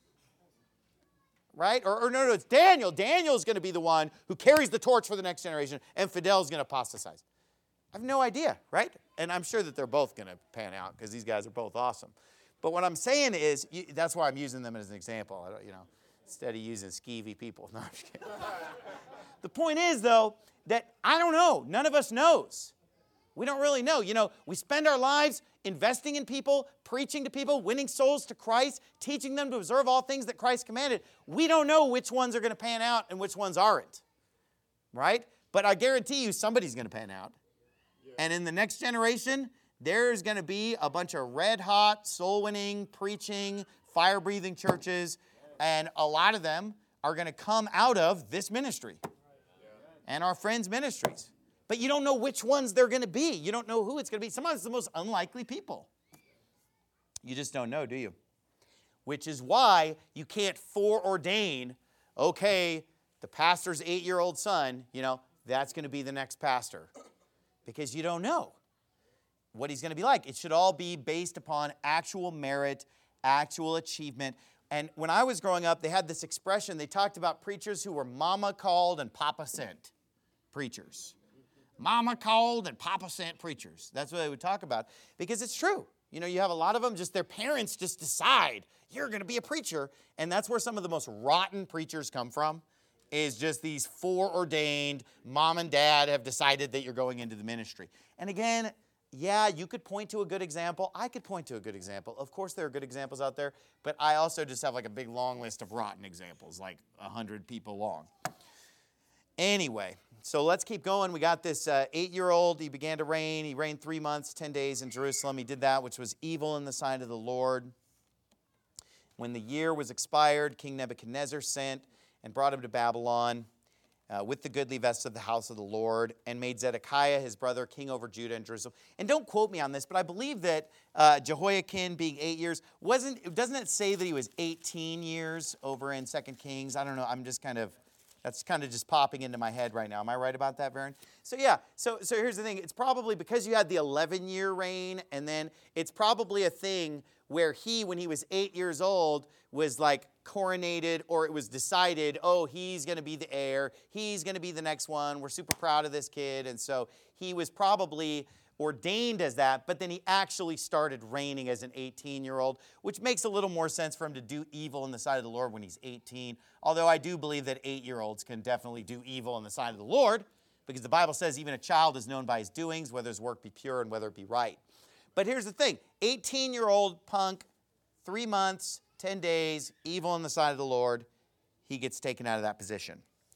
Right? Or, or no, no, it's Daniel. Daniel's going to be the one who carries the torch for the next generation, and Fidel's going to apostatize. I have no idea, right? And I'm sure that they're both going to pan out because these guys are both awesome. But what I'm saying is, you, that's why I'm using them as an example, I don't, you know, instead of using skeevy people. No, I'm just kidding. The point is, though, that I don't know. None of us knows. We don't really know. You know, we spend our lives investing in people, preaching to people, winning souls to Christ, teaching them to observe all things that Christ commanded. We don't know which ones are going to pan out and which ones aren't, right? But I guarantee you somebody's going to pan out. Yeah. And in the next generation, there's going to be a bunch of red-hot, soul-winning, preaching, fire-breathing churches, and a lot of them are going to come out of this ministry and our friends' ministries. But you don't know which ones they're going to be. You don't know who it's going to be. Sometimes it's the most unlikely people. You just don't know, do you? Which is why you can't foreordain, okay, the pastor's eight-year-old son, you know, that's going to be the next pastor. Because you don't know what he's going to be like. It should all be based upon actual merit, actual achievement. And when I was growing up, they had this expression. They talked about preachers who were mama called and papa sent preachers. Mama called and papa sent preachers. That's what they would talk about. Because it's true. You know, you have a lot of them, just their parents just decide, you're going to be a preacher. And that's where some of the most rotten preachers come from, is just these foreordained, mom and dad have decided that you're going into the ministry. And again, yeah, you could point to a good example. I could point to a good example. Of course, there are good examples out there. But I also just have like a big long list of rotten examples, like one hundred people long. Anyway, so let's keep going. We got this uh, eight-year-old. He began to reign. He reigned three months, ten days in Jerusalem. He did that which was evil in the sight of the Lord. When the year was expired, King Nebuchadnezzar sent and brought him to Babylon uh, with the goodly vest of the house of the Lord, and made Zedekiah, his brother, king over Judah and Jerusalem. And don't quote me on this, but I believe that uh, Jehoiakim being eight years, wasn't, doesn't it say that he was eighteen years over in Second Kings? I don't know. I'm just kind of That's kind of just popping into my head right now. Am I right about that, Varen? So yeah, so so here's the thing. It's probably because you had the eleven-year reign, and then it's probably a thing where he, when he was eight years old, was like coronated, or it was decided, oh, he's going to be the heir. He's going to be the next one. We're super proud of this kid. And so he was probably ordained as that, but then he actually started reigning as an eighteen-year-old, which makes a little more sense for him to do evil in the sight of the Lord when he's eighteen. Although I do believe that eight-year-olds can definitely do evil in the sight of the Lord, because the Bible says even a child is known by his doings, whether his work be pure and whether it be right. But here's the thing. eighteen-year-old punk, three months, ten days, evil in the sight of the Lord, he gets taken out of that position.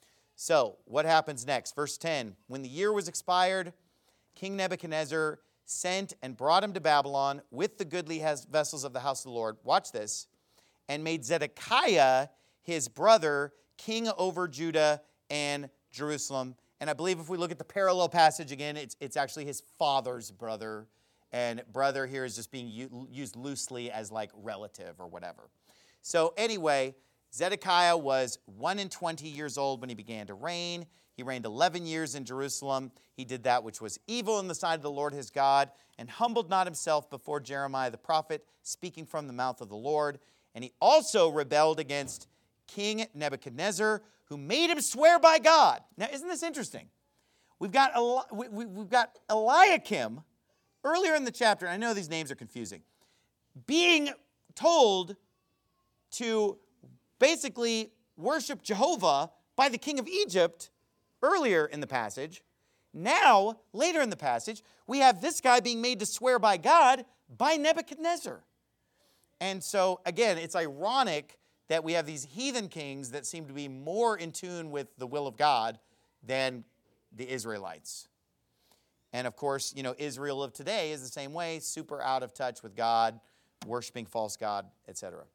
So what happens next? Verse ten, when the year was expired, King Nebuchadnezzar sent and brought him to Babylon with the goodly vessels of the house of the Lord. Watch this. And made Zedekiah, his brother, king over Judah and Jerusalem. And I believe if we look at the parallel passage again, it's, it's actually his father's brother. And brother here is just being u- used loosely as like relative or whatever. So anyway, Zedekiah was one and twenty years old when he began to reign. He reigned eleven years in Jerusalem. He did that which was evil in the sight of the Lord his God, and humbled not himself before Jeremiah the prophet, speaking from the mouth of the Lord. And he also rebelled against King Nebuchadnezzar, who made him swear by God. Now, isn't this interesting? We've got, Eli- we, we, we've got Eliakim earlier in the chapter. I know these names are confusing. Being told to basically worship Jehovah by the king of Egypt earlier in the passage. Now, later in the passage, we have this guy being made to swear by God by Nebuchadnezzar. And so, again, it's ironic that we have these heathen kings that seem to be more in tune with the will of God than the Israelites. And of course, you know, Israel of today is the same way, super out of touch with God, worshiping false god, et cetera.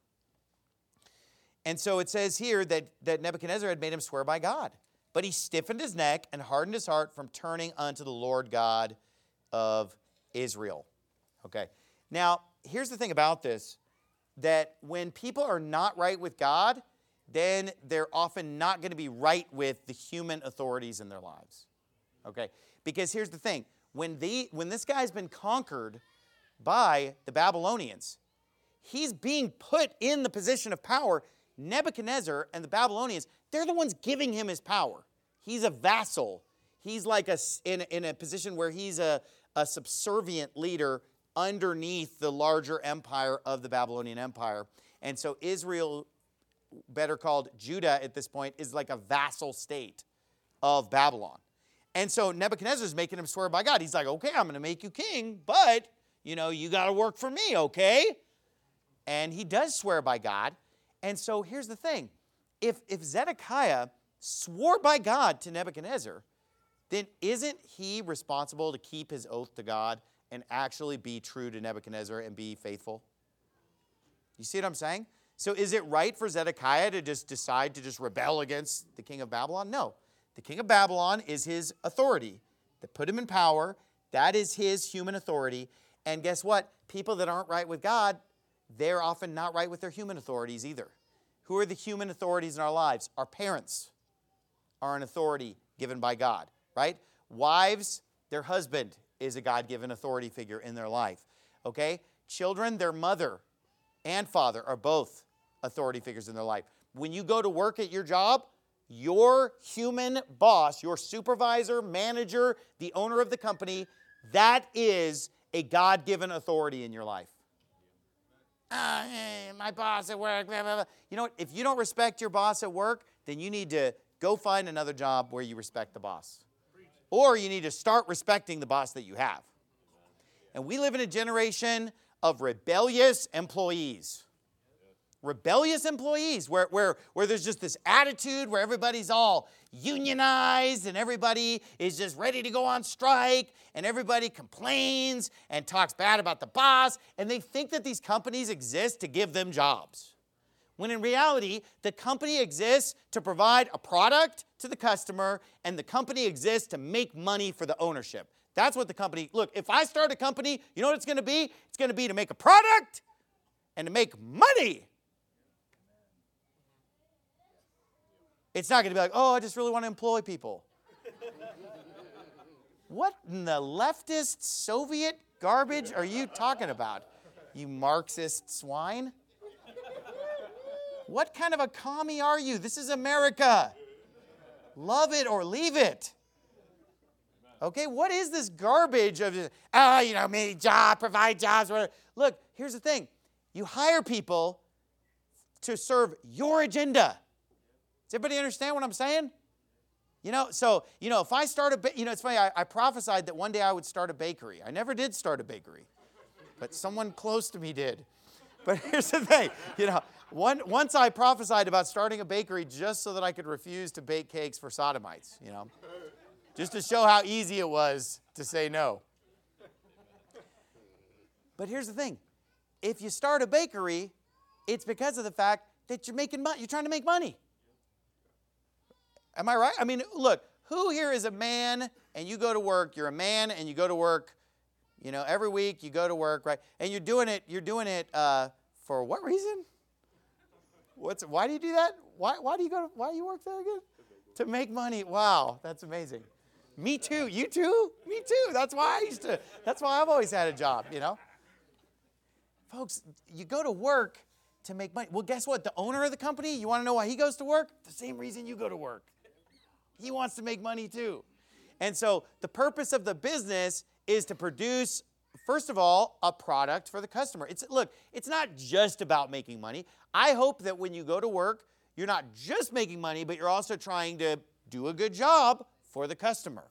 And so it says here that, that Nebuchadnezzar had made him swear by God. But he stiffened his neck and hardened his heart from turning unto the Lord God of Israel. Okay. Now, here's the thing about this, that when people are not right with God, then they're often not going to be right with the human authorities in their lives. Okay? Because here's the thing. When, the, when this guy's been conquered by the Babylonians, he's being put in the position of power. Nebuchadnezzar and the Babylonians, they're the ones giving him his power. He's a vassal. He's like a, in, in a position where he's a, a subservient leader underneath the larger empire of the Babylonian Empire. And so Israel, better called Judah at this point, is like a vassal state of Babylon. And so Nebuchadnezzar is making him swear by God. He's like, okay, I'm going to make you king, but, you know, you got to work for me, okay? And he does swear by God. And so here's the thing. If, if Zedekiah swore by God to Nebuchadnezzar, then isn't he responsible to keep his oath to God and actually be true to Nebuchadnezzar and be faithful? You see what I'm saying? So is it right for Zedekiah to just decide to just rebel against the king of Babylon? No. The king of Babylon is his authority that put him in power. That is his human authority. And guess what? People that aren't right with God, they're often not right with their human authorities either. Who are the human authorities in our lives? Our parents are an authority given by God, right? Wives, their husband is a God-given authority figure in their life, okay? Children, their mother and father are both authority figures in their life. When you go to work at your job, your human boss, your supervisor, manager, the owner of the company, that is a God-given authority in your life. Uh, hey, my boss at work, blah, blah, blah. You know what? If you don't respect your boss at work, then you need to go find another job where you respect the boss. Or you need to start respecting the boss that you have. And we live in a generation of rebellious employees. Rebellious employees where, where, where there's just this attitude where everybody's all unionized and everybody is just ready to go on strike and everybody complains and talks bad about the boss, and they think that these companies exist to give them jobs. When in reality, the company exists to provide a product to the customer, and the company exists to make money for the ownership. That's what the company, look, if I start a company, you know what it's going to be? It's going to be to make a product and to make money. It's not going to be like, oh, I just really want to employ people. What in the leftist Soviet garbage are you talking about, you Marxist swine? What kind of a commie are you? This is America. Love it or leave it. Okay, what is this garbage of, oh, you know, me, job, provide jobs, whatever. Look, here's the thing. You hire people to serve your agenda. Does everybody understand what I'm saying? You know, so, you know, if I start a, ba- you know, it's funny, I, I prophesied that one day I would start a bakery. I never did start a bakery, but someone close to me did. But here's the thing, you know, one, once I prophesied about starting a bakery just so that I could refuse to bake cakes for sodomites, you know, just to show how easy it was to say no. But here's the thing, if you start a bakery, it's because of the fact that you're making money, you're trying to make money. Am I right? I mean, look, who here is a man and you go to work, you're a man and you go to work, you know, every week you go to work, right? And you're doing it, you're doing it uh, for what reason? What's, why do you do that? Why, why do you go to, why do you work there again? To make money. Wow, that's amazing. Me too. You too? Me too. That's why I used to, that's why I've always had a job, you know? Folks, you go to work to make money. Well, guess what? The owner of the company, you want to know why he goes to work? The same reason you go to work. He wants to make money too. And so the purpose of the business is to produce, first of all, a product for the customer. It's, look, it's not just about making money. I hope that when you go to work, you're not just making money, but you're also trying to do a good job for the customer.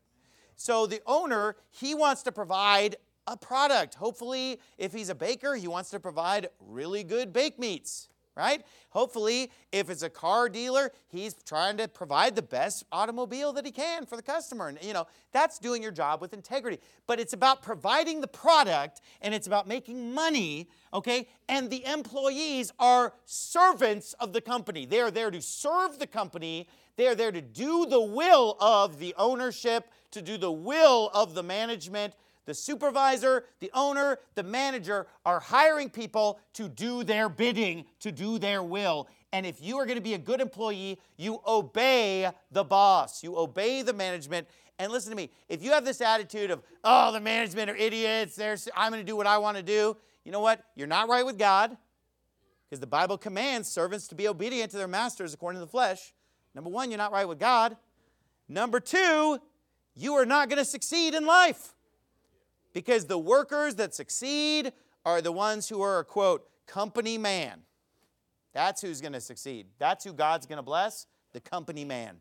So the owner, he wants to provide a product. Hopefully, if he's a baker, he wants to provide really good bake meats, right? Hopefully, if it's a car dealer, he's trying to provide the best automobile that he can for the customer. And, you know, that's doing your job with integrity. But it's about providing the product, and it's about making money, okay? And the employees are servants of the company. They are there to serve the company. They are there to do the will of the ownership, to do the will of the management. The supervisor, the owner, the manager are hiring people to do their bidding, to do their will. And if you are going to be a good employee, you obey the boss. You obey the management. And listen to me, if you have this attitude of, oh, the management are idiots, They're, I'm going to do what I want to do, you know what? You're not right with God, because the Bible commands servants to be obedient to their masters according to the flesh. Number one, you're not right with God. Number two, you are not going to succeed in life. Because the workers that succeed are the ones who are, quote, company man. That's who's going to succeed. That's who God's going to bless, the company man.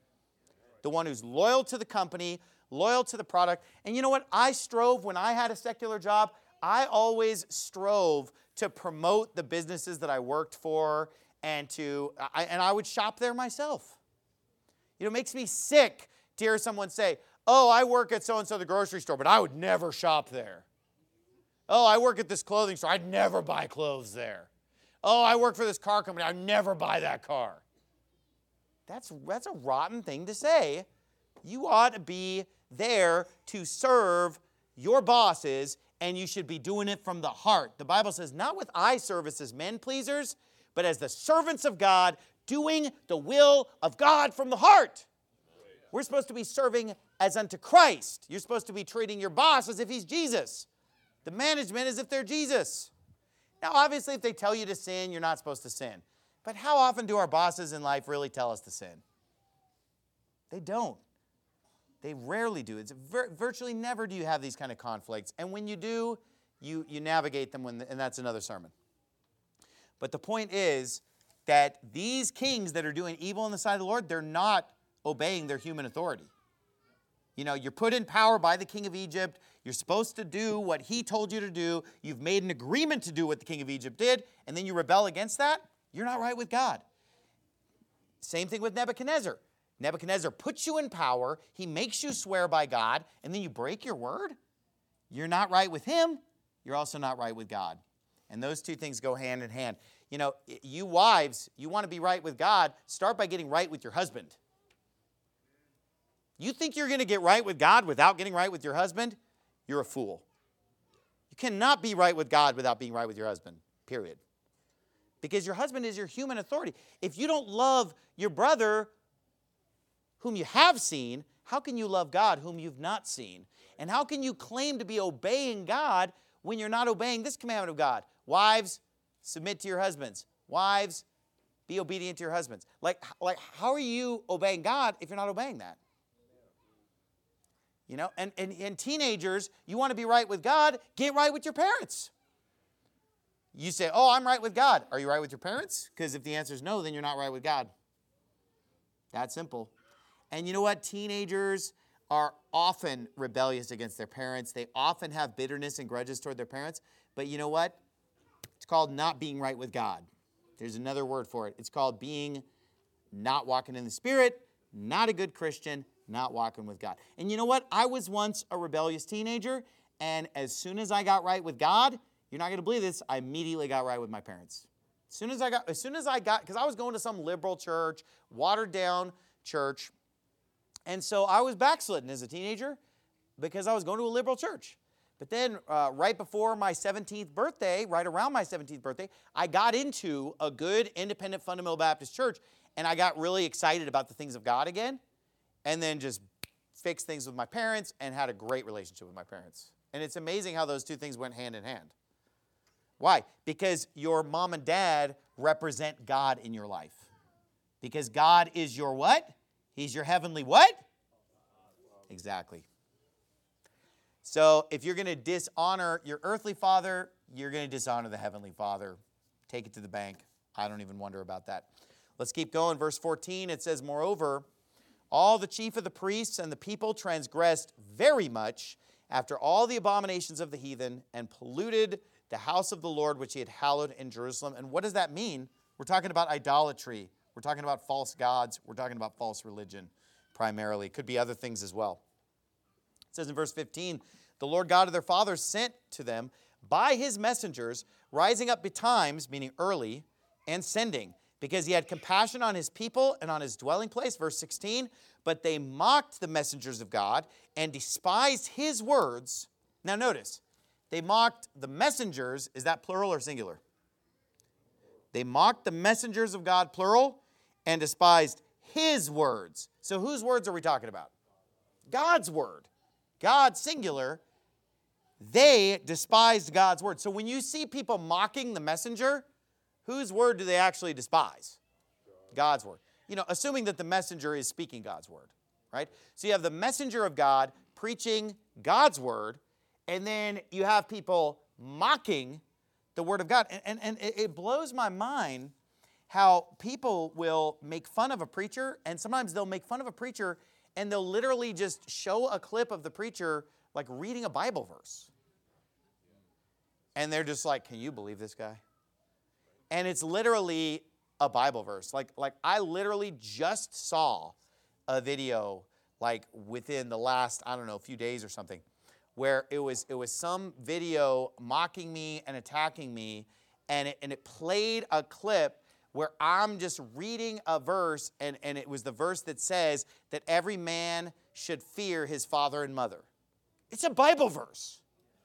The one who's loyal to the company, loyal to the product. And you know what? I strove, when I had a secular job, I always strove to promote the businesses that I worked for, and to, I, and I would shop there myself. You know, it makes me sick to hear someone say, oh, I work at so-and-so the grocery store, but I would never shop there. Oh, I work at this clothing store. I'd never buy clothes there. Oh, I work for this car company. I'd never buy that car. That's, that's a rotten thing to say. You ought to be there to serve your bosses, and you should be doing it from the heart. The Bible says, not with eye service as men pleasers, but as the servants of God, doing the will of God from the heart. We're supposed to be serving as unto Christ. You're supposed to be treating your boss as if he's Jesus. The management as if they're Jesus. Now, obviously, if they tell you to sin, you're not supposed to sin. But how often do our bosses in life really tell us to sin? They don't. They rarely do. It's vir- virtually never do you have these kind of conflicts. And when you do, you, you navigate them, when the, and that's another sermon. But the point is that these kings that are doing evil in the sight of the Lord, they're not obeying their human authority. You know, you're put in power by the king of Egypt. You're supposed to do what he told you to do. You've made an agreement to do what the king of Egypt did, and then you rebel against that. You're not right with God. Same thing with Nebuchadnezzar. Nebuchadnezzar puts you in power. He makes you swear by God, and then you break your word. You're not right with him. You're also not right with God. And those two things go hand in hand. You know, you wives, you want to be right with God, start by getting right with your husband. You think you're going to get right with God without getting right with your husband? You're a fool. You cannot be right with God without being right with your husband, period. because your husband is your human authority. If you don't love your brother whom you have seen, how can you love God whom you've not seen? And how can you claim to be obeying God when you're not obeying this commandment of God? Wives, submit to your husbands. Wives, be obedient to your husbands. Like, like how are you obeying God if you're not obeying that? You know, and, and, and teenagers, you want to be right with God, get right with your parents. You say, oh, I'm right with God. Are you right with your parents? Because if the answer is no, then you're not right with God. That simple. And you know what? Teenagers are often rebellious against their parents. They often have bitterness and grudges toward their parents. But you know what? It's called not being right with God. There's another word for it. It's called being not walking in the Spirit, not a good Christian, not walking with God. And you know what? I was once a rebellious teenager, and as soon as I got right with God, you're not going to believe this, I immediately got right with my parents. As soon as I got, as soon as I got, because I was going to some liberal church, watered down church, and so I was backslidden as a teenager because I was going to a liberal church. But then uh, right before my seventeenth birthday, right around my seventeenth birthday, I got into a good independent fundamental Baptist church, and I got really excited about the things of God again, and then just fixed things with my parents and had a great relationship with my parents. And it's amazing how those two things went hand in hand. Why? Because your mom and dad represent God in your life. Because God is your what? He's your heavenly what? Exactly. So if you're going to dishonor your earthly father, you're going to dishonor the heavenly Father. Take it to the bank. I don't even wonder about that. Let's keep going. Verse fourteen, it says, moreover, all the chief of the priests and the people transgressed very much after all the abominations of the heathen and polluted the house of the Lord, which he had hallowed in Jerusalem. And what does that mean? We're talking about idolatry. We're talking about false gods. We're talking about false religion primarily. It could be other things as well. It says in verse fifteen, the Lord God of their fathers sent to them by his messengers, rising up betimes, meaning early, and sending, because he had compassion on his people and on his dwelling place. Verse sixteen, but they mocked the messengers of God and despised his words. Now notice, they mocked the messengers. Is that plural or singular? They mocked the messengers of God, plural, and despised his words. So whose words are we talking about? God's word. God, singular. They despised God's word. So when you see people mocking the messenger, whose word do they actually despise? God's word. You know, assuming that the messenger is speaking God's word, right? So you have the messenger of God preaching God's word, and then you have people mocking the word of God. And, and, and it blows my mind how people will make fun of a preacher, and sometimes they'll make fun of a preacher, and they'll literally just show a clip of the preacher like reading a Bible verse. And they're just like, can you believe this guy? And it's literally a Bible verse. Like, like I literally just saw a video like within the last, I don't know, few days or something, where it was it was some video mocking me and attacking me, and it, and it played a clip where I'm just reading a verse, and, and it was the verse that says that every man should fear his father and mother. It's a Bible verse.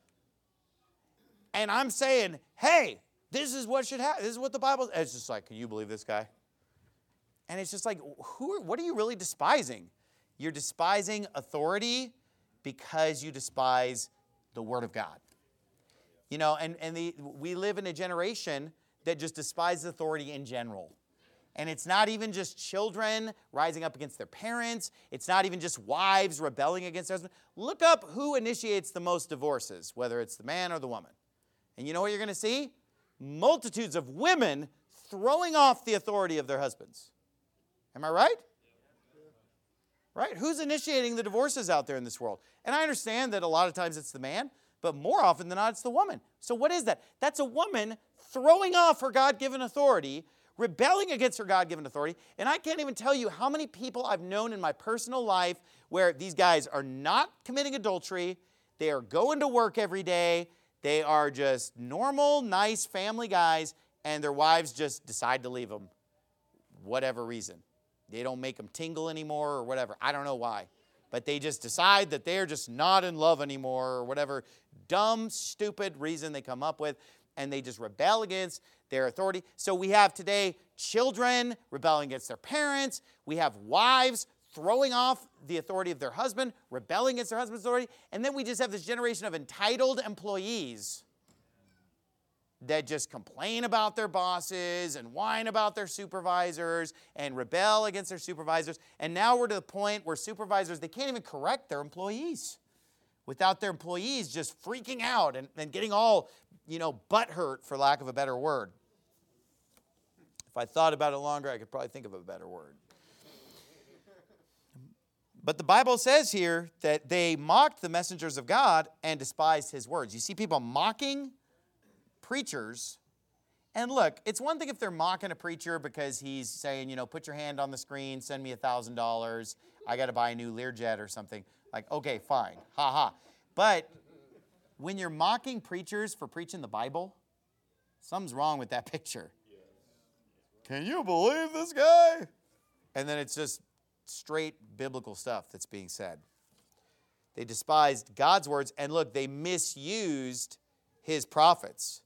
And I'm saying, hey, this is what should happen. This is what the Bible says. It's just like, can you believe this guy? And it's just like, who? Are, what are you really despising? You're despising authority because you despise the Word of God. You know, and, and the, we live in a generation that just despises authority in general. And it's not even just children rising up against their parents. It's not even just wives rebelling against their husband. Look up who initiates the most divorces, whether it's the man or the woman. And you know what you're going to see? Multitudes of women throwing off the authority of their husbands. Am I right? Right? Who's initiating the divorces out there in this world? And I understand that a lot of times it's the man, but more often than not it's the woman. So what is that? That's a woman throwing off her God-given authority, rebelling against her God-given authority. And I can't even tell you how many people I've known in my personal life where these guys are not committing adultery, they are going to work every day, they are just normal, nice family guys, and their wives just decide to leave them, whatever reason. They don't make them tingle anymore or whatever. I don't know why. But they just decide that they're just not in love anymore or whatever dumb, stupid reason they come up with. and they just rebel against their authority. So we have today children rebelling against their parents. We have wives throwing off the authority of their husband, rebelling against their husband's authority. And then we just have this generation of entitled employees that just complain about their bosses and whine about their supervisors and rebel against their supervisors. And now we're to the point where supervisors, they can't even correct their employees without their employees just freaking out and, and getting all, you know, butthurt, for lack of a better word. If I thought about it longer, I could probably think of a better word. But the Bible says here that they mocked the messengers of God and despised his words. You see people mocking preachers. And look, it's one thing if they're mocking a preacher because he's saying, you know, put your hand on the screen, send me one thousand dollars. I got to buy a new Learjet or something. Like, okay, fine. Ha ha. But when you're mocking preachers for preaching the Bible, something's wrong with that picture. Can you believe this guy? And then it's just straight biblical stuff that's being said. They despised God's words, and look, they misused his prophets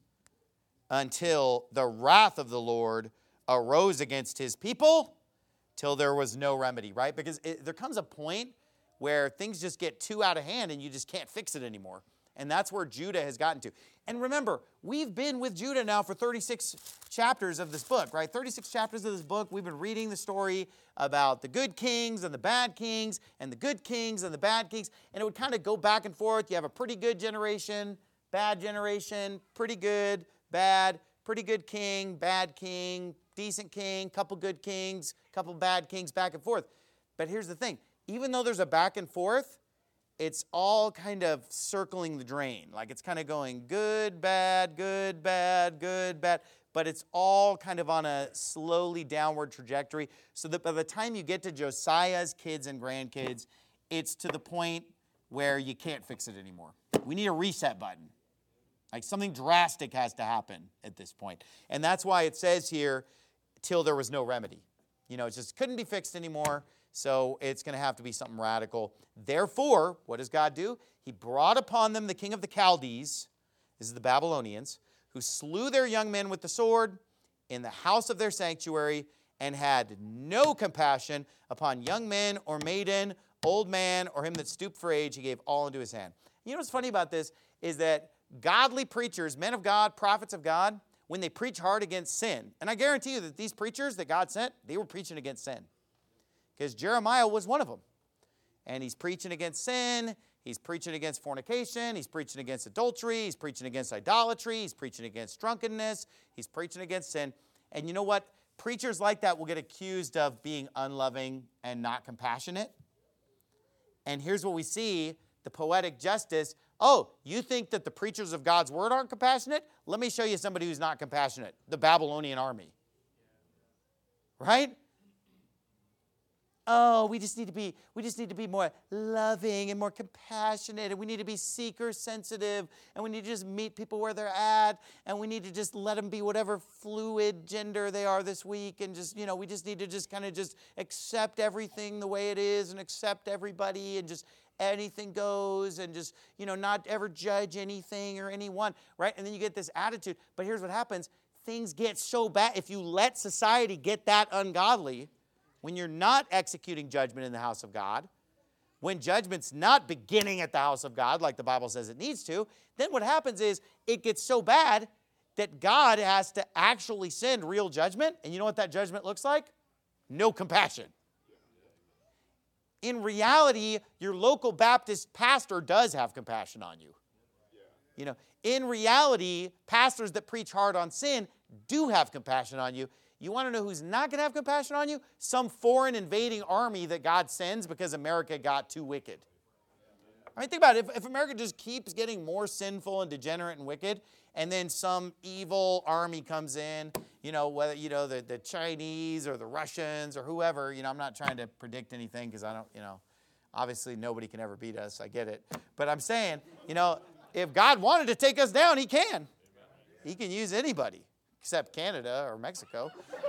until the wrath of the Lord arose against his people till there was no remedy, right? Because it, there comes a point where things just get too out of hand and you just can't fix it anymore. And that's where Judah has gotten to. And remember, we've been with Judah now for thirty-six chapters of this book, right? thirty-six chapters of this book. We've been reading the story about the good kings and the bad kings and the good kings and the bad kings. And it would kind of go back and forth. You have a pretty good generation, bad generation, pretty good, bad, pretty good king, bad king, decent king, couple good kings, couple bad kings, back and forth. But here's the thing. Even though there's a back and forth, it's all kind of circling the drain. Like it's kind of going good, bad, good, bad, good, bad. But it's all kind of on a slowly downward trajectory so that by the time you get to Josiah's kids and grandkids, it's to the point where you can't fix it anymore. We need a reset button. Like something drastic has to happen at this point. And that's why it says here, till there was no remedy. You know, it just couldn't be fixed anymore. So it's going to have to be something radical. Therefore, what does God do? He brought upon them the king of the Chaldees, this is the Babylonians, who slew their young men with the sword in the house of their sanctuary and had no compassion upon young men or maiden, old man, or him that stooped for age. He gave all into his hand. You know what's funny about this is that godly preachers, men of God, prophets of God, when they preach hard against sin, and I guarantee you that these preachers that God sent, they were preaching against sin. Because Jeremiah was one of them. And he's preaching against sin. He's preaching against fornication. He's preaching against adultery. He's preaching against idolatry. He's preaching against drunkenness. He's preaching against sin. And you know what? Preachers like that will get accused of being unloving and not compassionate. And here's what we see, the poetic justice. Oh, you think that the preachers of God's word aren't compassionate? Let me show you somebody who's not compassionate. The Babylonian army. Right? Oh, we just need to be, we just need to be more loving and more compassionate, and we need to be seeker sensitive, and we need to just meet people where they're at, and we need to just let them be whatever fluid gender they are this week, and just, you know, we just need to just kind of just accept everything the way it is and accept everybody and just anything goes and just, you know, not ever judge anything or anyone, right? And then you get this attitude. But here's what happens. Things get so bad. If you let society get that ungodly, when you're not executing judgment in the house of God, when judgment's not beginning at the house of God like the Bible says it needs to, then what happens is it gets so bad that God has to actually send real judgment. And you know what that judgment looks like? No compassion. In reality, your local Baptist pastor does have compassion on you. You know, in reality, pastors that preach hard on sin do have compassion on you. You want to know who's not going to have compassion on you? Some foreign invading army that God sends because America got too wicked. I mean, think about it. If, if America just keeps getting more sinful and degenerate and wicked, and then some evil army comes in, you know, whether, you know, the, the Chinese or the Russians or whoever, you know, I'm not trying to predict anything because I don't, you know, obviously nobody can ever beat us. I get it. But I'm saying, you know, if God wanted to take us down, he can. He can use anybody. Except Canada or Mexico.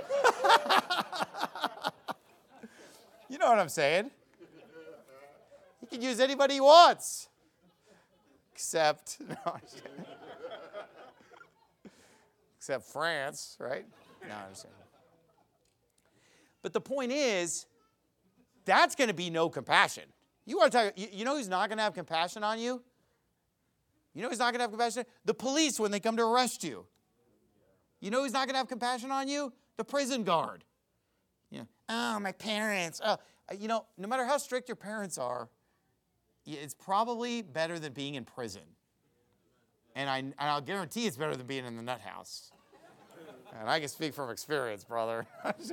You know what I'm saying? He can use anybody he wants. Except, no, except France, right? No, I understand. But the point is, that's going to be no compassion. You want to talk, you, you know who's not going to have compassion on you? You know who's not going to have compassion? The police when they come to arrest you. You know who's not going to have compassion on you? The prison guard. You know, oh, my parents. Oh, you know, no matter how strict your parents are, it's probably better than being in prison. And, I, and I'll guarantee it's better than being in the nut house. And I can speak from experience, brother.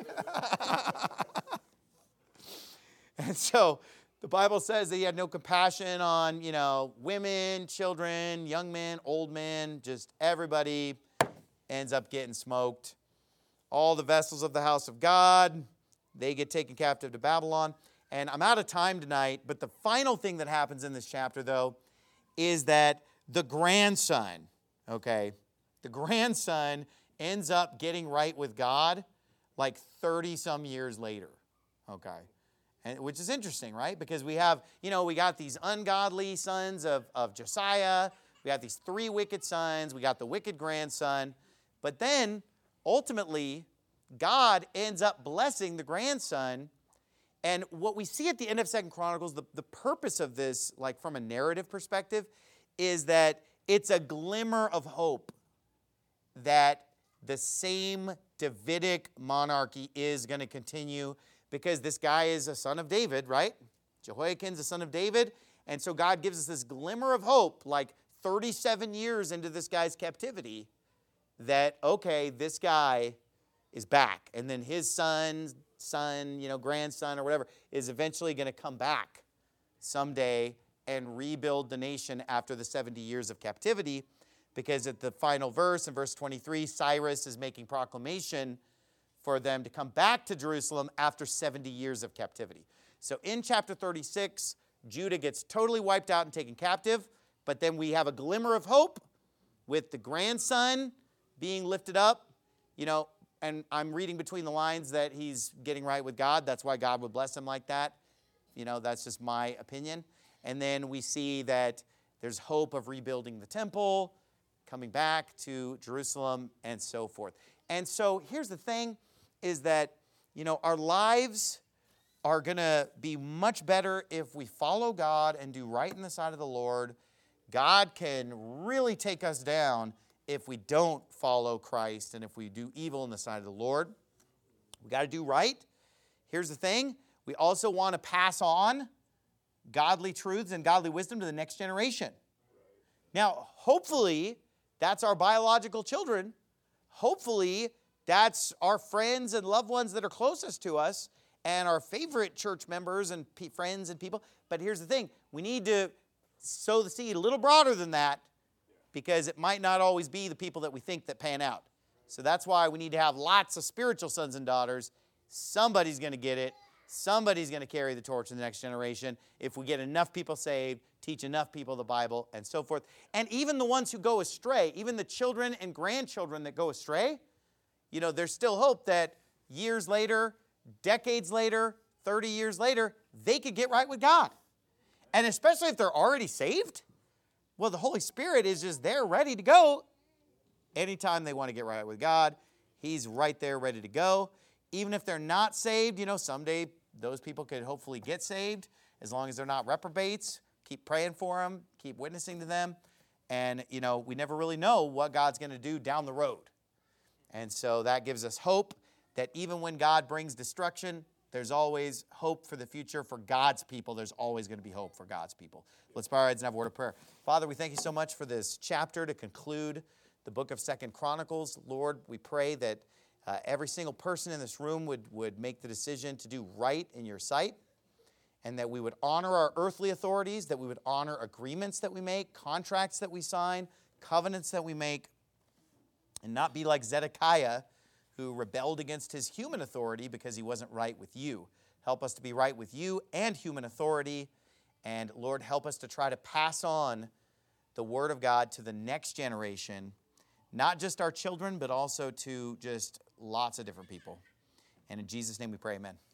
And so the Bible says that he had no compassion on, you know, women, children, young men, old men, just everybody ends up getting smoked. All the vessels of the house of God, they get taken captive to Babylon. And I'm out of time tonight, but the final thing that happens in this chapter, though, is that the grandson, okay, the grandson ends up getting right with God like thirty-some years later, okay? And, which is interesting, right? Because we have, you know, we got these ungodly sons of, of Josiah. We got these three wicked sons. We got the wicked grandson. But then, ultimately, God ends up blessing the grandson. And what we see at the end of Second Chronicles, the, the purpose of this, like from a narrative perspective, is that it's a glimmer of hope that the same Davidic monarchy is going to continue, because this guy is a son of David, right? Jehoiakim's a son of David. And so God gives us this glimmer of hope, like thirty-seven years into this guy's captivity, that, okay, this guy is back. And then his son, son, you know, grandson or whatever, is eventually going to come back someday and rebuild the nation after the seventy years of captivity. Because at the final verse, in verse twenty-three, Cyrus is making proclamation for them to come back to Jerusalem after seventy years of captivity. So in chapter thirty-six, Judah gets totally wiped out and taken captive, but then we have a glimmer of hope with the grandson being lifted up, you know, and I'm reading between the lines that he's getting right with God. That's why God would bless him like that. You know, that's just my opinion. And then we see that there's hope of rebuilding the temple, coming back to Jerusalem, and so forth. And so here's the thing, is that, you know, our lives are going to be much better if we follow God and do right in the sight of the Lord. God can really take us down if we don't follow Christ and if we do evil in the sight of the Lord. We got to do right. Here's the thing, we also want to pass on godly truths and godly wisdom to the next generation. Now, hopefully, that's our biological children. Hopefully, that's our friends and loved ones that are closest to us and our favorite church members and p- friends and people. But here's the thing. We need to sow the seed a little broader than that, because it might not always be the people that we think that pan out. So that's why we need to have lots of spiritual sons and daughters. Somebody's going to get it. Somebody's going to carry the torch in the next generation if we get enough people saved, teach enough people the Bible, and so forth. And even the ones who go astray, even the children and grandchildren that go astray, you know, there's still hope that years later, decades later, thirty years later, they could get right with God. And especially if they're already saved, well, the Holy Spirit is just there ready to go. Anytime they want to get right with God, He's right there ready to go. Even if they're not saved, you know, someday those people could hopefully get saved as long as they're not reprobates. Keep praying for them, keep witnessing to them. And, you know, we never really know what God's going to do down the road. And so that gives us hope that even when God brings destruction, there's always hope for the future for God's people. There's always going to be hope for God's people. Let's bow our heads and have a word of prayer. Father, we thank you so much for this chapter to conclude the book of Second Chronicles. Lord, we pray that uh, every single person in this room would, would make the decision to do right in your sight, and that we would honor our earthly authorities, that we would honor agreements that we make, contracts that we sign, covenants that we make, and not be like Zedekiah, who rebelled against his human authority because he wasn't right with you. Help us to be right with you and human authority. And Lord, help us to try to pass on the Word of God to the next generation, not just our children, but also to just lots of different people. And in Jesus' name we pray, amen.